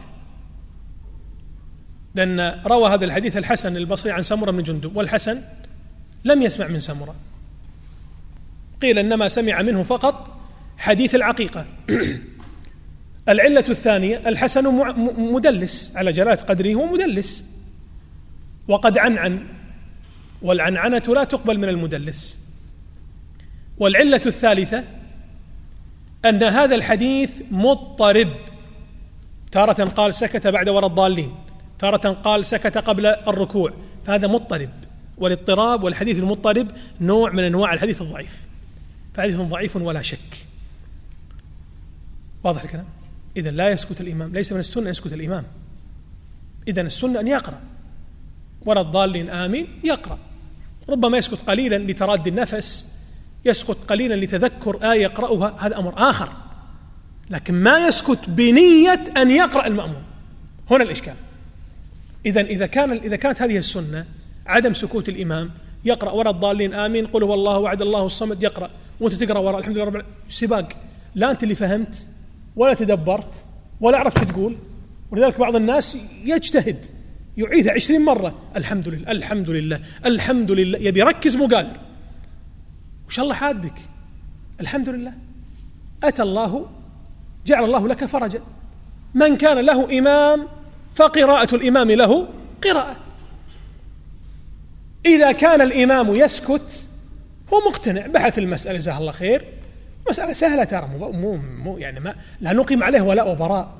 لأن روى هذا الحديث الحسن البصري عن سمرة بن جندب، والحسن لم يسمع من سمرة، قيل إنما سمع منه فقط حديث العقيقة. العلة الثانية الحسن مدلس على جلالة قدره، هو مدلس وقد عنعن، والعنعنة لا تقبل من المدلس. والعلة الثالثة أن هذا الحديث مضطرب، تارة قال سكت بعد ولا الضالين، تارة قال سكت قبل الركوع، فهذا مضطرب. والاضطراب والحديث المضطرب نوع من أنواع الحديث الضعيف، فحديث ضعيف ولا شك. واضح الكلام؟ إذن لا يسكت الإمام، ليس من السنة أن يسكت الإمام، إذن السنة أن يقرأ، ولا الضالين آمين يقرأ، ربما يسكت قليلا لتراد النفس، يسكت قليلا لتذكر آية يقرأها، هذا أمر آخر، لكن ما يسكت بنية أن يقرأ المأموم، هنا الإشكال. إذن إذا كانت هذه السنة عدم سكوت الإمام، يقرأ ولا الضالين آمين، قل هو الله وعد الله الصمد، يقرأ وأنت تقرأ وراء الحمد لله رب العالمين، سباق، لا أنت اللي فهمت ولا تدبرت ولا عرفت تقول. ولذلك بعض الناس يجتهد يعيدها 20 مرة، الحمد لله الحمد لله الحمد لله، يبي يركز مو قادر. وش الله حادك؟ الحمد لله أتى الله، جعل الله لك فرجا. من كان له إمام فقراءة الإمام له قراءة. إذا كان الإمام يسكت هو مقتنع، بحث المسألة جزاه الله خير، مسألة سهلة ترى، مو يعني ما لا نقيم عليه ولاء وبراء،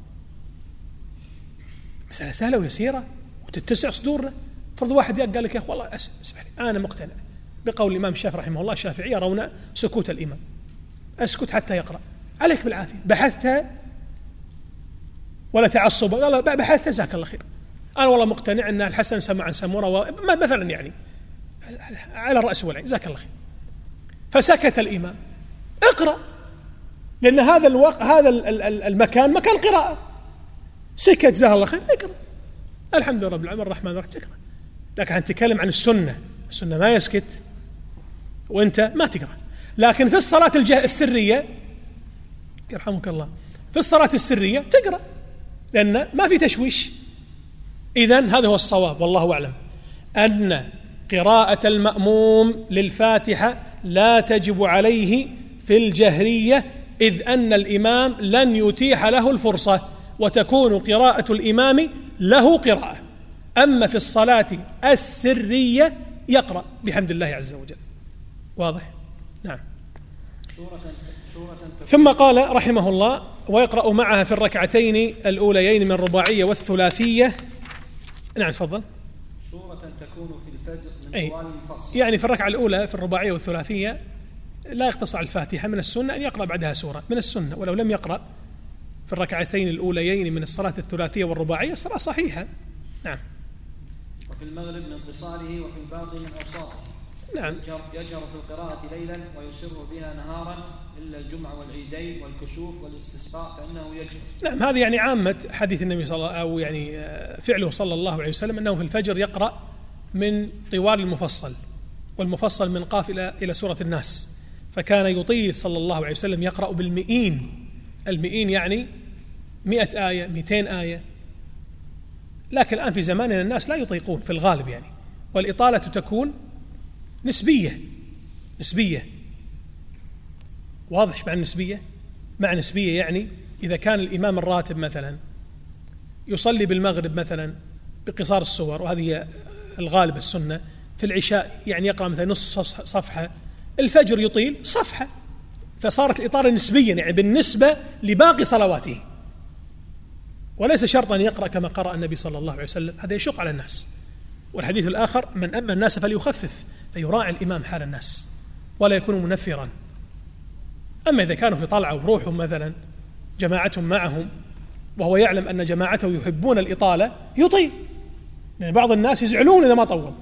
مسألة سهلة ويسيرة وتتسع صدورنا. فرض واحد قال لك يا أخي والله اسمح لي أنا مقتنع بقول الإمام الشافعي رحمه الله، الشافعي يرون سكوت الإمام، أسكت حتى يقرأ، عليك بالعافية، بحثت ولا تعصب، قال بحثت جزاك الله خير، أنا والله مقتنع أن الحسن سمع عن سمورة مثلا، يعني على الرأس والعين، جزاك الله خير. فسكت الإمام، اقرأ، لأن هذا الوقت هذا المكان مكان قراءة. سكت جزاه الله خير، اقرأ الحمد لله رب العالمين الرحمن الرحيم، اقرأ. لكن نتكلم عن السنة ما يسكت وأنت ما تقرأ. لكن في الصلاة السرية يرحمك الله، في الصلاة السرية تقرأ لأن ما في تشويش. إذن هذا هو الصواب والله أعلم، أن قراءة المأموم للفاتحة لا تجب عليه في الجهرية، إذ أن الإمام لن يتيح له الفرصة، وتكون قراءة الإمام له قراءة. أما في الصلاة السرية يقرأ بحمد الله عز وجل. واضح؟ نعم. ثم قال رحمه الله ويقرأ معها في الركعتين الأوليين من الرباعية والثلاثية. نعم تفضل. سورة تكون في الفجر من طوال الفصل، يعني في الركعة الأولى في الرباعية والثلاثية لا يقتصر على الفاتحة، من السنة أن يقرأ بعدها سورة، من السنة، ولو لم يقرأ في الركعتين الأوليين من الصلاة الثلاثية والرباعية الصلاة صحيحة. نعم. وفي المغرب من قصاره وفي الباقي من أوساطه. نعم. يجهر في القراءة ليلا ويسر بها نهارا إلا الجمعة والعيدين والكسوف والاستسقاء فإنه يجهر. نعم، هذه يعني عامة حديث النبي صلى الله عليه وسلم، أو يعني فعله صلى الله عليه وسلم، أنه في الفجر يقرأ من طوال المفصل، والمفصل من قاف إلى سورة الناس، فكان يطيل صلى الله عليه وسلم يقرأ بالمئين، المئين يعني 100 آية 200 آية. لكن الآن في زماننا الناس لا يطيقون في الغالب يعني، والإطالة تكون نسبية. واضح مع النسبية؟ مع نسبية يعني إذا كان الإمام الراتب مثلا يصلي بالمغرب مثلا بقصار السور، وهذه الغالب السنة، في العشاء يعني يقرأ مثلا نصف صفحة، الفجر يطيل صفحة، فصارت الإطالة نسبيا يعني بالنسبة لباقي صلواته، وليس شرطا أن يقرأ كما قرأ النبي صلى الله عليه وسلم، هذا يشق على الناس. والحديث الآخر من أما الناس فليخفف، فيراعي الإمام حال الناس ولا يكون منفرا. أما إذا كانوا في طلعة وروحهم مثلا جماعتهم معهم وهو يعلم أن جماعته يحبون الإطالة يطيل، لأن بعض الناس يزعلون إذا ما طول.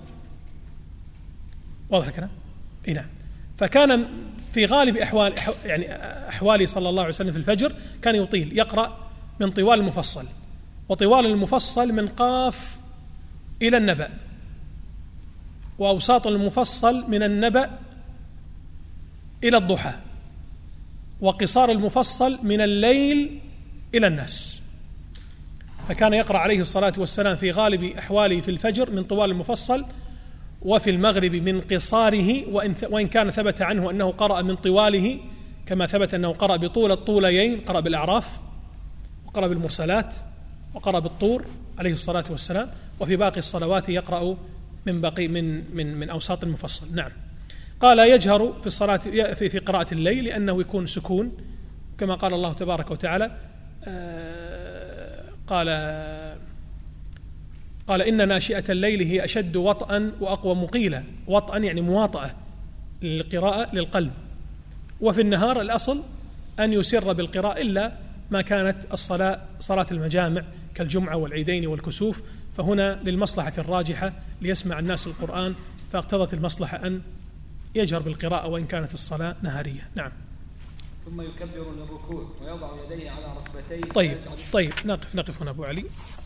واضح الكلام؟ نعم. فكان في غالب أحواله صلى الله عليه وسلم في الفجر كان يطيل، يقرأ من طوال المفصل، وطوال المفصل من قاف إلى النبأ، وأوساط المفصل من النبأ إلى الضحى، وقصار المفصل من الليل إلى الناس. فكان يقرأ عليه الصلاة والسلام في غالب أحواله في الفجر من طوال المفصل، وفي المغرب من قصاره، وإن كان ثبت عنه أنه قرأ من طواله كما ثبت أنه قرأ بطول الطوليين، قرأ بالأعراف وقرأ بالمرسلات وقرأ بالطور عليه الصلاة والسلام، وفي باقي الصلوات يقرأ من أوساط المفصل. نعم. قال يجهر في الصلاة في قراءة الليل لأنه يكون سكون كما قال الله تبارك وتعالى قال إن ناشئة الليل هي أشد وطئا وأقوى مقيلا. وطئا يعني مواطأة للقراءة للقلب. وفي النهار الأصل أن يسر بالقراءة إلا ما كانت صلاة المجامع كالجمعة والعيدين والكسوف، فهنا للمصلحة الراجحة ليسمع الناس القرآن، فاقتضت المصلحة أن يجهر بالقراءة وإن كانت الصلاة نهارية. نعم. ثم يكبر للركوع ويضع يديه على ركبتيه. طيب نقف هنا أبو علي.